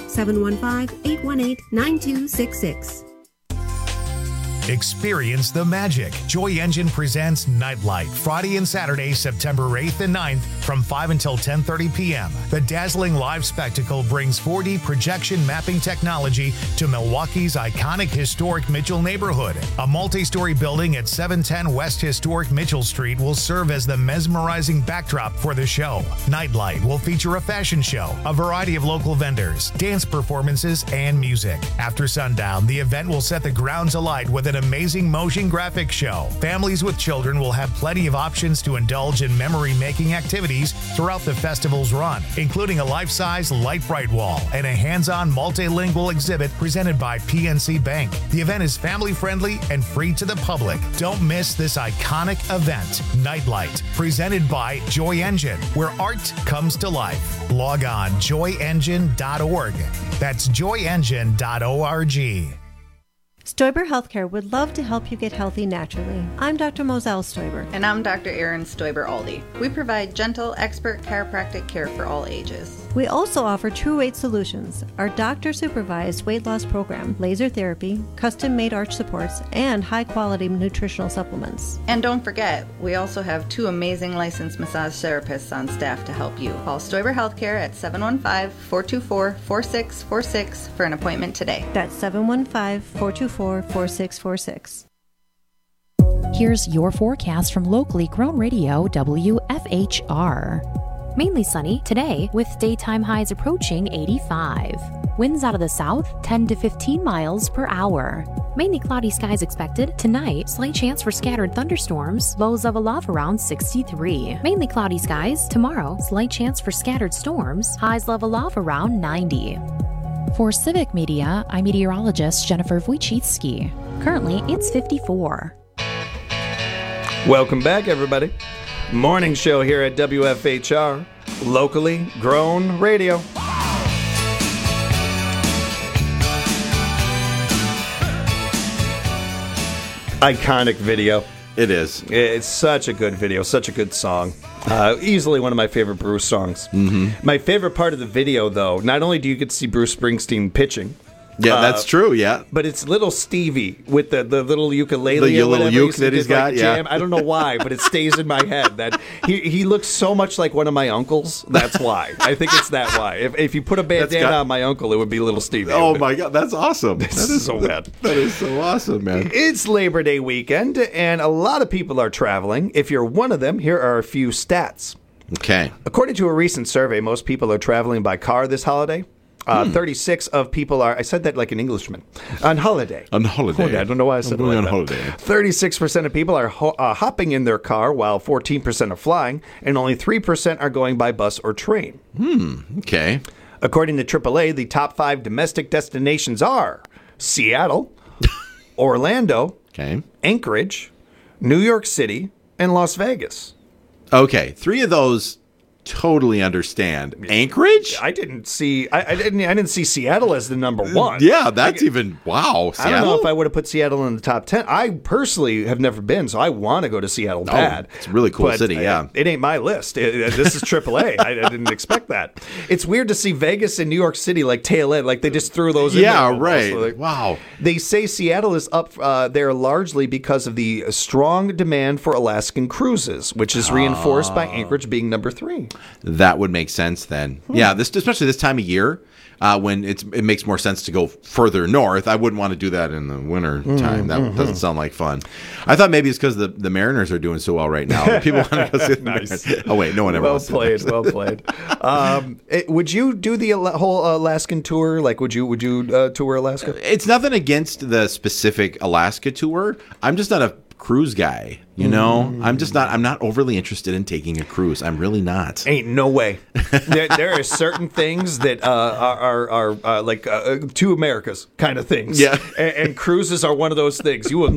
715-818-9266. Experience the magic. Joy Engine presents Nightlight, Friday and Saturday, September 8th and 9th from 5 until 10:30 p.m. The dazzling live spectacle brings 4D projection mapping technology to Milwaukee's iconic historic Mitchell neighborhood. A multi-story building at 710 West Historic Mitchell Street will serve as the mesmerizing backdrop for the show. Nightlight will feature a fashion show, a variety of local vendors, dance performances, and music. After sundown, the event will set the grounds alight with an amazing motion graphics show. Families with children will have plenty of options to indulge in memory-making activities throughout the festival's run, including a life-size light bright wall and a hands-on multilingual exhibit presented by PNC Bank. The event is family-friendly and free to the public. Don't miss this iconic event, Nightlight, presented by Joy Engine, where art comes to life. Log on joyengine.org. That's joyengine.org. Stoiber Healthcare would love to help you get healthy naturally. I'm Dr. Moselle Stoiber. And I'm Dr. Erin Stoiber-Aldi. We provide gentle, expert chiropractic care for all ages. We also offer True Weight Solutions, our doctor-supervised weight loss program, laser therapy, custom-made arch supports, and high-quality nutritional supplements. And don't forget, we also have 2 amazing licensed massage therapists on staff to help you. Call Stoiber Healthcare at 715-424-4646 for an appointment today. That's 715-424-4646. Here's your forecast from locally grown radio WFHR. Mainly sunny today with daytime highs approaching 85. Winds out of the south 10 to 15 miles per hour. Mainly cloudy skies expected tonight. Slight chance for scattered thunderstorms. Lows level off around 63. Mainly cloudy skies tomorrow. Slight chance for scattered storms. Highs level off around 90. For Civic Media, I'm meteorologist Jennifer Wojcicki. Currently, it's 54. Welcome back, everybody. Morning show here at WFHR, locally grown radio. Iconic video. It is. It's such a good video, such a good song. Easily one of my favorite Bruce songs. Mm-hmm. My favorite part of the video, though, not only do you get to see Bruce Springsteen pitching. Yeah, that's true, yeah. But it's little Stevie with the little ukulele. The little uke that he's got, yeah. I don't know why, but it stays in my head. That he looks so much like one of my uncles. That's why. I think it's that why. If you put a bandana on my uncle, it would be little Stevie. Oh, my God, that's awesome. That is so bad. That is so awesome, man. It's Labor Day weekend, and a lot of people are traveling. If you're one of them, here are a few stats. Okay. According to a recent survey, most people are traveling by car this holiday. 36 of people are, I said that like an Englishman, on holiday. On holiday. I don't know why I said it like on that. holiday. 36% of people are hopping in their car, while 14% are flying, and only 3% are going by bus or train. Okay. According to AAA, the top 5 domestic destinations are Seattle, Orlando, Anchorage, New York City, and Las Vegas. Okay. 3 of those totally understand. Anchorage? I didn't see Seattle as the number one. Yeah, that's even wow. Seattle? I don't know if I would have put Seattle in the top 10. I personally have never been, so I want to go to Seattle bad. It's a really cool city, yeah. It ain't my list. This is AAA. I didn't expect that. It's weird to see Vegas and New York City like tail end, like they just threw those in there. Yeah, right. Wow. They say Seattle is up there largely because of the strong demand for Alaskan cruises, which is reinforced by Anchorage being number 3. That would make sense then. Yeah, especially this time of year when it makes more sense to go further north. I wouldn't want to do that in the winter time. That doesn't sound like fun. I thought maybe it's because the Mariners are doing so well right now. People want to go see the Mariners. Oh, wait, no one ever wants to. Well played. Would you do the whole Alaskan tour? Like, would you tour Alaska? It's nothing against the specific Alaska tour. I'm just not a cruise guy. You know, I'm not overly interested in taking a cruise. I'm really not. Ain't no way. There are certain things that are like two Americas kind of things. Yeah. And cruises are one of those things. You will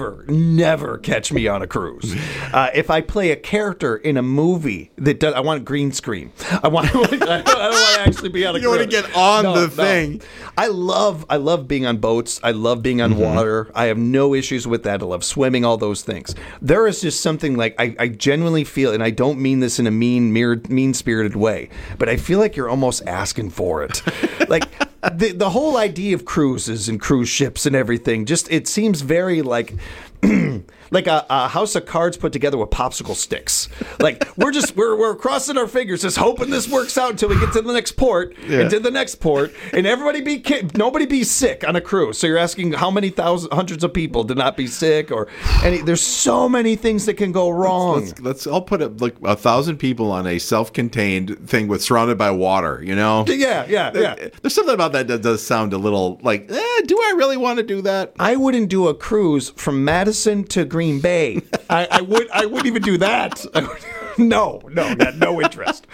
never catch me on a cruise. If I play a character in a movie I want green screen. I don't want to actually be on a cruise. You want to get on the thing. I love being on boats. I love being on water. I have no issues with that. I love swimming, all those things. There is just something like I genuinely feel, and I don't mean this in a mean-spirited way, but I feel like you're almost asking for it. Like the whole idea of cruises and cruise ships and everything, just it seems very like like a house of cards put together with popsicle sticks. Like we're crossing our fingers, just hoping this works out until we get to the next port and to the next port, and nobody be sick on a cruise. So you're asking how many hundreds of people did not be sick, or there's so many things that can go wrong. I'll put it like 1,000 people on a self-contained thing surrounded by water. You know? Yeah. There's something about that does sound a little like, do I really want to do that? I wouldn't do a cruise from Madison to Green Bay. I wouldn't even do that. No interest.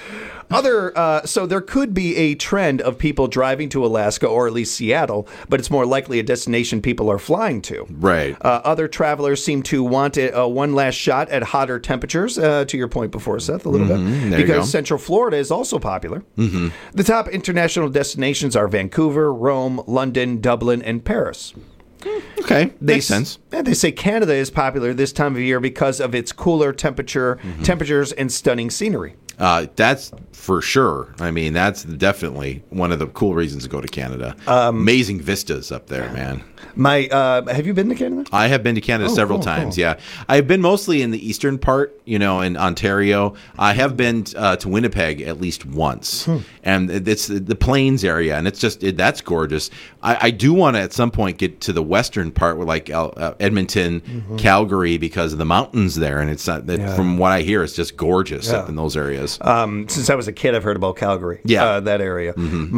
So there could be a trend of people driving to Alaska or at least Seattle, but it's more likely a destination people are flying to. Right. Other travelers seem to want one last shot at hotter temperatures, to your point before, Seth, a little bit, because Central Florida is also popular. The top international destinations are Vancouver, Rome, London, Dublin, and Paris. Okay, makes sense. They say Canada is popular this time of year because of its cooler temperatures and stunning scenery. That's for sure. I mean, that's definitely one of the cool reasons to go to Canada. Amazing vistas up there, man. Have you been to Canada? I have been to Canada several times. Cool. Yeah, I've been mostly in the eastern part, in Ontario. I have been to Winnipeg at least once, and it's the Plains area, and it's just that's gorgeous. I do want to at some point get to the western part, where like Edmonton, Calgary, because of the mountains there, and it's not. From what I hear, it's just gorgeous up in those areas. Since I was a kid, I've heard about Calgary. Yeah, that area.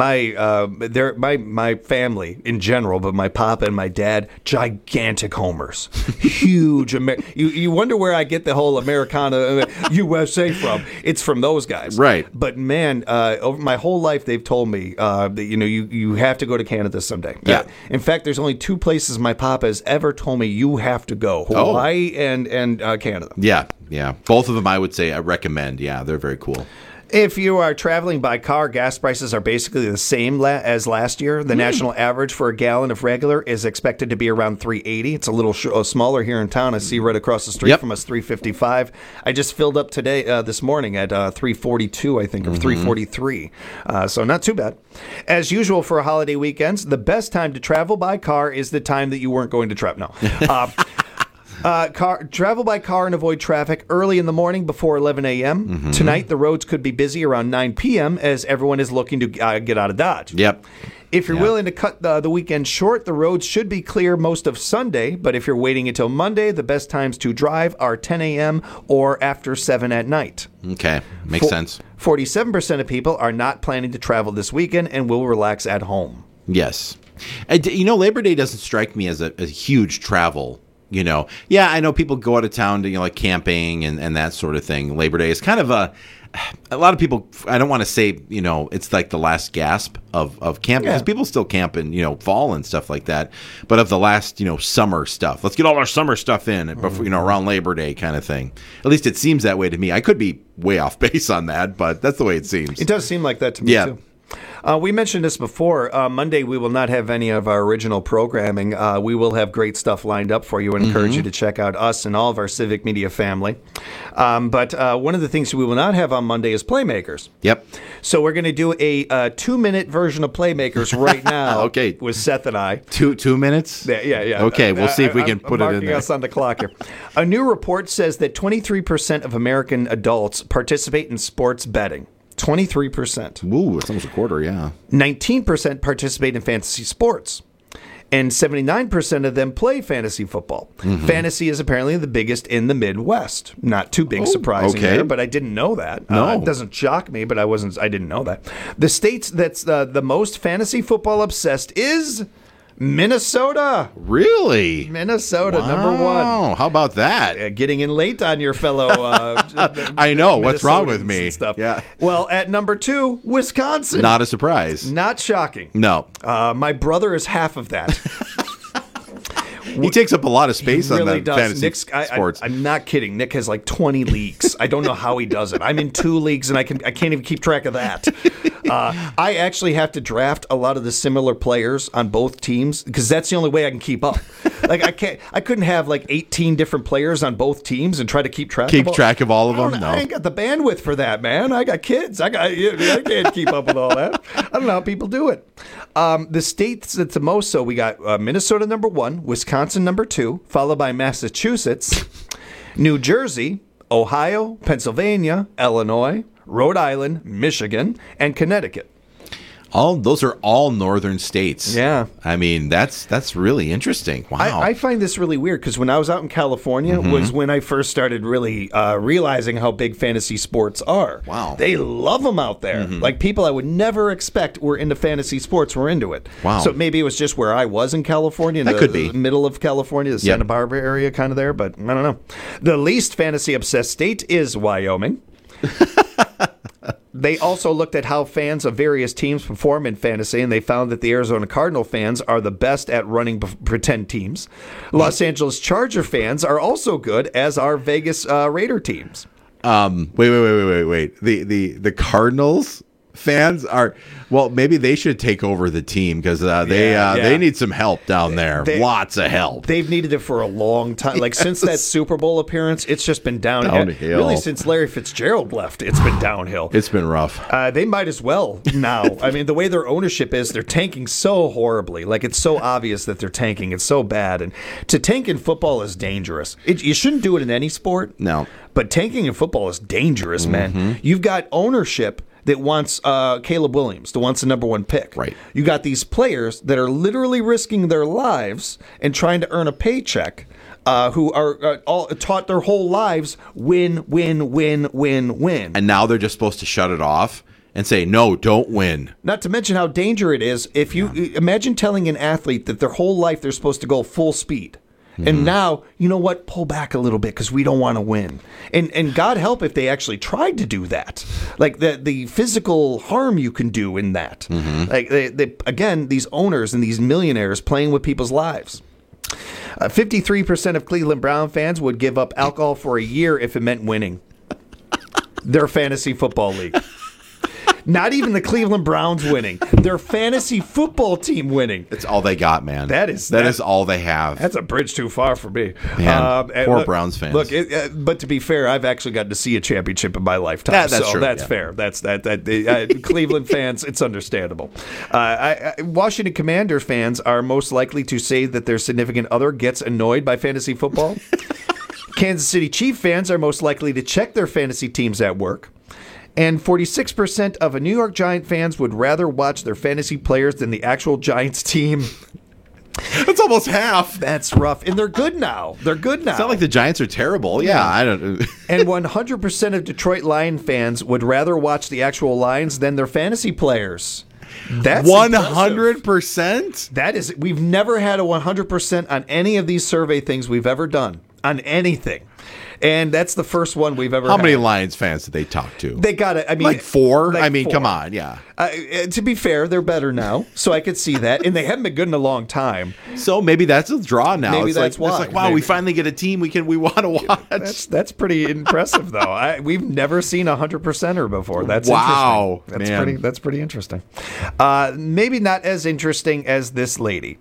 My family in general, but my papa and my dad, gigantic homers, huge. You wonder where I get the whole Americana USA from. It's from those guys, right? But man, over my whole life, they've told me that you have to go to Canada someday. Yeah. In fact, there's only 2 places my papa has ever told me you have to go: Hawaii and Canada. Yeah. Both of them, I would say, I recommend. Yeah, they're very cool. If you are traveling by car, gas prices are basically the same as last year. The national average for a gallon of regular is expected to be around $3.80. It's a little smaller here in town. I see right across the street from us, $3.55. I just filled up this morning at $3.42, I think, or $3.43. So not too bad. As usual for holiday weekends, the best time to travel by car is the time that you weren't going to travel. No. Travel by car and avoid traffic early in the morning before 11 a.m. Tonight, the roads could be busy around 9 p.m. as everyone is looking to get out of Dodge. Yep. If you're willing to cut the weekend short, the roads should be clear most of Sunday. But if you're waiting until Monday, the best times to drive are 10 a.m. or after 7 at night. Okay, makes sense. 47% of people are not planning to travel this weekend and will relax at home. Yes. Labor Day doesn't strike me as a huge travel. I know people go out of town to like camping and that sort of thing. Labor Day is kind of a lot of people, I don't want to say, it's like the last gasp of camp, because people still camp in, fall and stuff like that. But of the last, summer stuff, let's get all our summer stuff in before, around Labor Day kind of thing. At least it seems that way to me. I could be way off base on that, but that's the way it seems. It does seem like that to me, too. We mentioned this before. Monday, we will not have any of our original programming. We will have great stuff lined up for you and encourage you to check out us and all of our Civic Media family. But one of the things we will not have on Monday is Playmakers. Yep. So we're going to do a 2-minute version of Playmakers right now okay. with Seth and I. 2 minutes? Yeah. Okay, we'll see if we can put it in there. I'm marking us on the clock here. A new report says that 23% of American adults participate in sports betting. 23%. Ooh, it's almost a quarter, yeah. 19% participate in fantasy sports. And 79% of them play fantasy football. Mm-hmm. Fantasy is apparently the biggest in the Midwest. Not too big surprising there, but I didn't know that. No. It doesn't shock me, but I didn't know that. The state that's the most fantasy football obsessed is Minnesota. Really? Minnesota, wow. Number 1. How about that? Getting in late on your fellow I know. What's wrong with me? Stuff. Yeah. Well, at number 2, Wisconsin. Not a surprise. Not shocking. No. My brother is half of that. He takes up a lot of space on the fantasy sports. I'm not kidding. Nick has like 20 leagues. I don't know how he does it. I'm in 2 leagues, and I can't even keep track of that. I actually have to draft a lot of the similar players on both teams because that's the only way I can keep up. Like I couldn't have like 18 different players on both teams and try to keep track of all of them. No, I ain't got the bandwidth for that, man. I got kids. I can't keep up with all that. I don't know how people do it. The states that's the most, so we got Minnesota number 1, Wisconsin number 2, followed by Massachusetts, New Jersey, Ohio, Pennsylvania, Illinois, Rhode Island, Michigan, and Connecticut. Those are all northern states. Yeah. I mean, that's really interesting. Wow. I find this really weird because when I was out in California was when I first started really realizing how big fantasy sports are. Wow. They love them out there. Like people I would never expect were into fantasy sports were into it. Wow. So maybe it was just where I was in California. That could be. The middle of California, the Santa Barbara area kind of there, but I don't know. The least fantasy obsessed state is Wyoming. They also looked at how fans of various teams perform in fantasy, and they found that the Arizona Cardinal fans are the best at running pretend teams. Los Angeles Charger fans are also good, as are Vegas Raider teams. Wait. The Cardinals fans are, well, maybe they should take over the team because they need some help down there. Lots of help. They've needed it for a long time. Like since that Super Bowl appearance, it's just been downhill. Really, since Larry Fitzgerald left, it's been downhill. It's been rough. They might as well now. I mean, the way their ownership is, they're tanking so horribly. Like it's so obvious that they're tanking. It's so bad. And to tank in football is dangerous. You shouldn't do it in any sport. No. But tanking in football is dangerous, man. You've got ownership that wants Caleb Williams, that wants the number 1 pick. Right. You got these players that are literally risking their lives and trying to earn a paycheck, who are all taught their whole lives win. And now they're just supposed to shut it off and say, no, don't win. Not to mention how dangerous it is. If you imagine telling an athlete that their whole life they're supposed to go full speed. And now, you know what? Pull back a little bit because we don't want to win. And God help if they actually tried to do that. Like the physical harm you can do in that. Like again, these owners and these millionaires playing with people's lives. 53% of Cleveland Brown fans would give up alcohol for a year if it meant winning their fantasy football league. Not even the Cleveland Browns winning. Their fantasy football team winning. It's all they got, man. That is all they have. That's a bridge too far for me. Man, poor Browns fans. Look, but to be fair, I've actually gotten to see a championship in my lifetime. That's true. That's fair. That's Cleveland fans, it's understandable. Washington Commander fans are most likely to say that their significant other gets annoyed by fantasy football. Kansas City Chief fans are most likely to check their fantasy teams at work. And 46% of New York Giant fans would rather watch their fantasy players than the actual Giants team. That's almost half. That's rough. And they're good now. It's not like the Giants are terrible. Yeah, I don't. And 100% of Detroit Lion fans would rather watch the actual Lions than their fantasy players. That's 100%? That is, we've never had a 100% on any of these survey things we've ever done. On anything. And that's the first one we've ever How had. many Lions fans did they talk to? They got it. I mean, like 4? like I mean, 4. come on, yeah. To be fair, they're better now, so I could see that. And they haven't been good in a long time. So maybe that's a draw now. Maybe it's that's like, why. It's like, wow, Maybe. we finally get a team we want to watch. That's pretty impressive, though. We've never seen a 100%er before. That's wow, interesting. That's pretty interesting. Maybe not as interesting as this lady.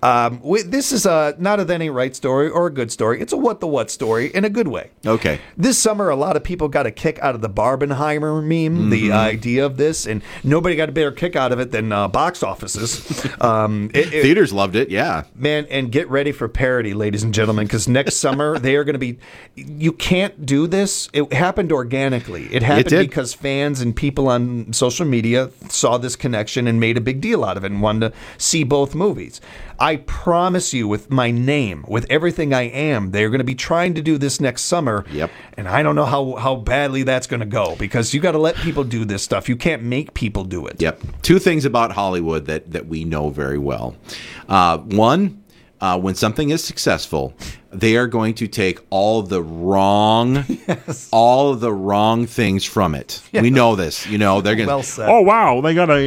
This is not a Then Ain't Right story or a good story. It's a what the what story in a good way. Okay. This summer, a lot of people got a kick out of the Barbenheimer meme, the idea of this, and nobody got a better kick out of it than box offices. Theaters loved it, yeah. Man, and get ready for parody, ladies and gentlemen, because next summer they are going to be... You can't do this. It happened organically. It happened because fans and people on social media saw this connection and made a big deal out of it and wanted to see both movies. I promise you, with my name, with everything I am, they're going to be trying to do this next summer. Yep. And I don't know how badly that's going to go, because you got to let people do this stuff. You can't make people do it. Yep. 2 things about Hollywood that we know very well. One, when something is successful, they are going to take all the wrong, all of the wrong things from it. Yes. We know this. You know, they're going to. Well said. Oh wow, they got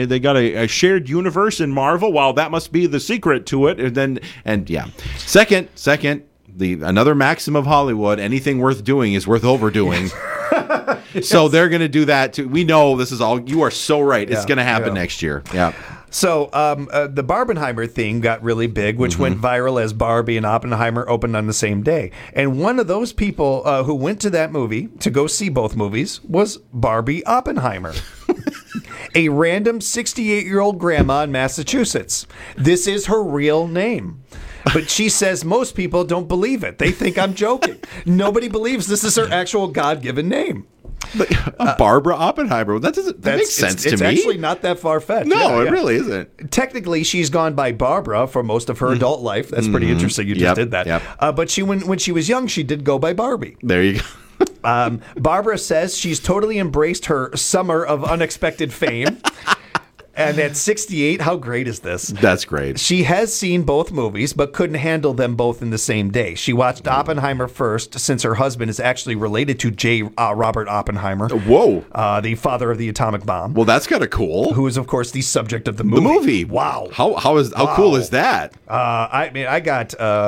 a shared universe in Marvel. Wow, that must be the secret to it. And yeah. Second, another maxim of Hollywood: anything worth doing is worth overdoing. Yes. So they're going to do that too. We know this is all. You are so right. It's going to happen next year. Yeah. So the Barbenheimer thing got really big, which went viral as Barbie and Oppenheimer opened on the same day. And one of those people who went to that movie to go see both movies was Barbie Oppenheimer. A random 68-year-old grandma in Massachusetts. This is her real name. But she says most people don't believe it. They think I'm joking. Nobody believes this is her actual God-given name. Barbara Oppenheimer. That makes sense to me. It's actually not that far-fetched. No, it really isn't. Technically, she's gone by Barbara for most of her adult life. That's pretty interesting. You just did that. Yep. But when she was young, she did go by Barbie. There you go. Barbara says she's totally embraced her summer of unexpected fame. And at 68, how great is this? That's great. She has seen both movies, but couldn't handle them both in the same day. She watched Oppenheimer first, since her husband is actually related to Robert Oppenheimer. Whoa. The father of the atomic bomb. Well, that's kind of cool. Who is, of course, the subject of the movie. The movie. Wow. How cool is that? I got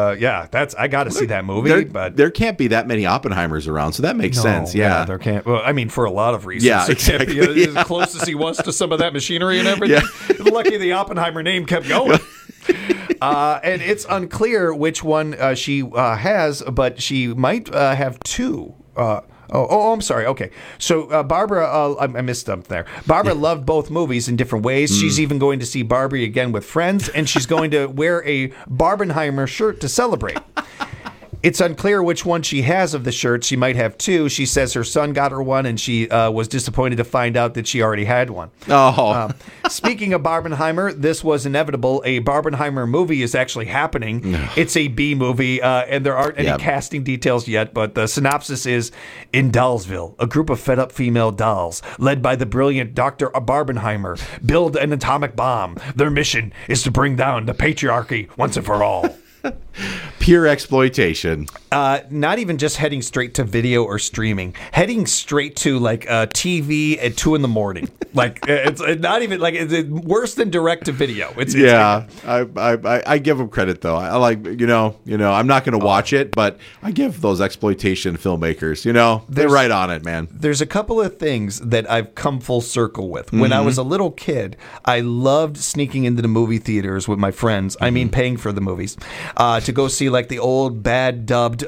to see that movie. But there can't be that many Oppenheimers around, so that makes sense. Yeah. There can't. Well, I mean, for a lot of reasons. Yeah, exactly. Can't be as close as he was to some of that machinery and everything. Yeah. Lucky the Oppenheimer name kept going. And it's unclear which one she has, but she might have 2. I'm sorry. Okay. So Barbara, I missed something there. Barbara loved both movies in different ways. She's even going to see Barbie again with friends, and she's going to wear a Barbenheimer shirt to celebrate. It's unclear which one she has of the shirts. She might have 2. She says her son got her one, and she was disappointed to find out that she already had one. Oh. Speaking of Barbenheimer, this was inevitable. A Barbenheimer movie is actually happening. It's a B movie, and there aren't any casting details yet, but the synopsis is, in Dollsville, a group of fed-up female dolls, led by the brilliant Dr. Barbenheimer, build an atomic bomb. Their mission is to bring down the patriarchy once and for all. Pure exploitation. Not even just heading straight to video or streaming, heading straight to like TV at 2 a.m. Like it's not even like it's worse than direct to video. I give them credit though. I like I'm not going to watch it, but I give those exploitation filmmakers. They're right on it, man. There's a couple of things that I've come full circle with. When I was a little kid, I loved sneaking into the movie theaters with my friends. I mean, paying for the movies. To go see like the old bad dubbed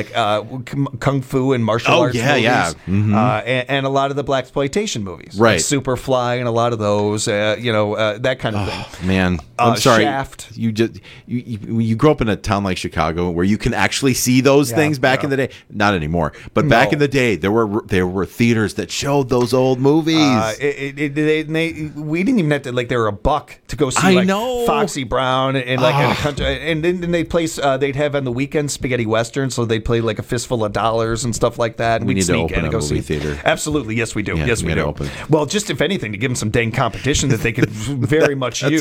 kung fu and martial arts movies, and a lot of the blaxploitation movies, right? Like Superfly and a lot of those, that kind of thing. Man, I'm sorry. Shaft. You grew up in a town like Chicago where you can actually see those things back in the day. Not anymore, but back in the day, there were theaters that showed those old movies. We didn't even have to they were $1 to go see Foxy Brown and in a country, and then they they'd have on the weekend spaghetti western, so they'd play like a fistful of dollars and stuff like that. And We we'd need to sneak open in and a go movie see theater. Absolutely, yes, we do. Yeah, Yes, we we gotta do. open. Well, just if anything, to give them some dang competition that they could very much use.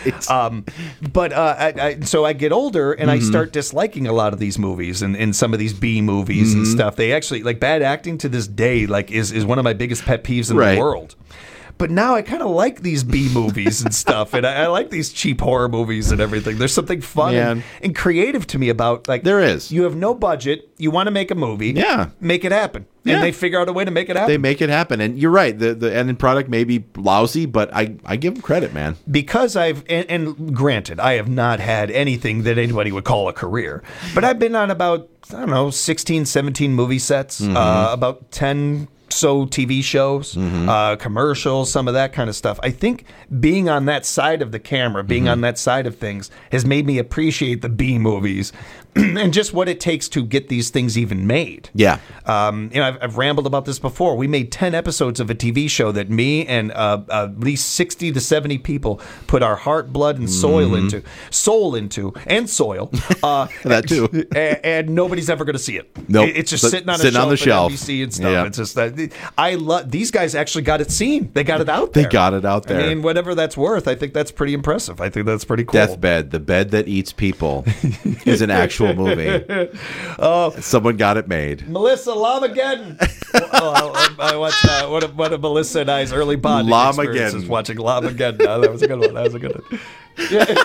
But so I get older and I start disliking a lot of these movies and some of these B movies and stuff. They actually, like, bad acting to this day, like, is one of my biggest pet peeves in the world. But now I kind of like these B movies and stuff, and I like these cheap horror movies and everything. There's something fun and creative to me about, like, there is. You have no budget, you want to make a movie, make it happen, and they figure out a way to make it happen. They make it happen, and you're right. The end product may be lousy, but I give them credit, man. Because and granted, I have not had anything that anybody would call a career, but I've been on about, I don't know, 16, 17 movie sets, about 10 so TV shows, commercials, some of that kind of stuff. I think being on that side of the camera, being on that side of things, has made me appreciate the B movies and just what it takes to get these things even made. Yeah. I've rambled about this before. We made 10 episodes of a TV show that me and at least 60 to 70 people put our heart, blood, and soil into, and soil. That too. And nobody's ever going to see it. Nope. It's just sitting on the shelf at NBC and stuff. Yeah. It's just that I love these guys. Actually, got it seen. They got it out there. They got it out there. I mean, whatever that's worth, I think that's pretty impressive. I think that's pretty cool. Deathbed, the bed that eats people, is an actual movie. Someone got it made. Melissa Lamageddon. I watched one of Melissa and I's early bonding experiences watching Lamageddon. That was a good one. Yeah.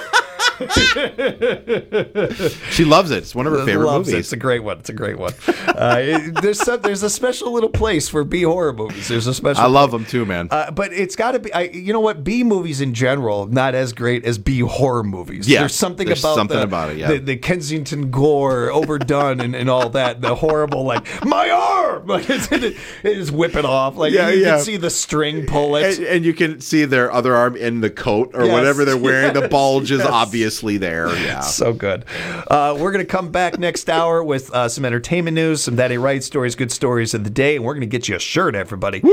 She loves it. It's one of her favorite movies. It's a great one. There's a special little place for B horror movies. There's a special. I love them too, man. But it's got to be. You know what? B movies in general not as great as B horror movies. Yeah, there's something about it. Yeah. The Kensington gore overdone and all that. The horrible, like, my arm, like it is whipping off. Like you can see the string pull it, and you can see their other arm in the coat or whatever they're wearing. The bulge is obviously there. Yeah, so good. We're going to come back next hour with some entertainment news, some Daddy Right stories, good stories of the day, and we're going to get you a shirt, everybody.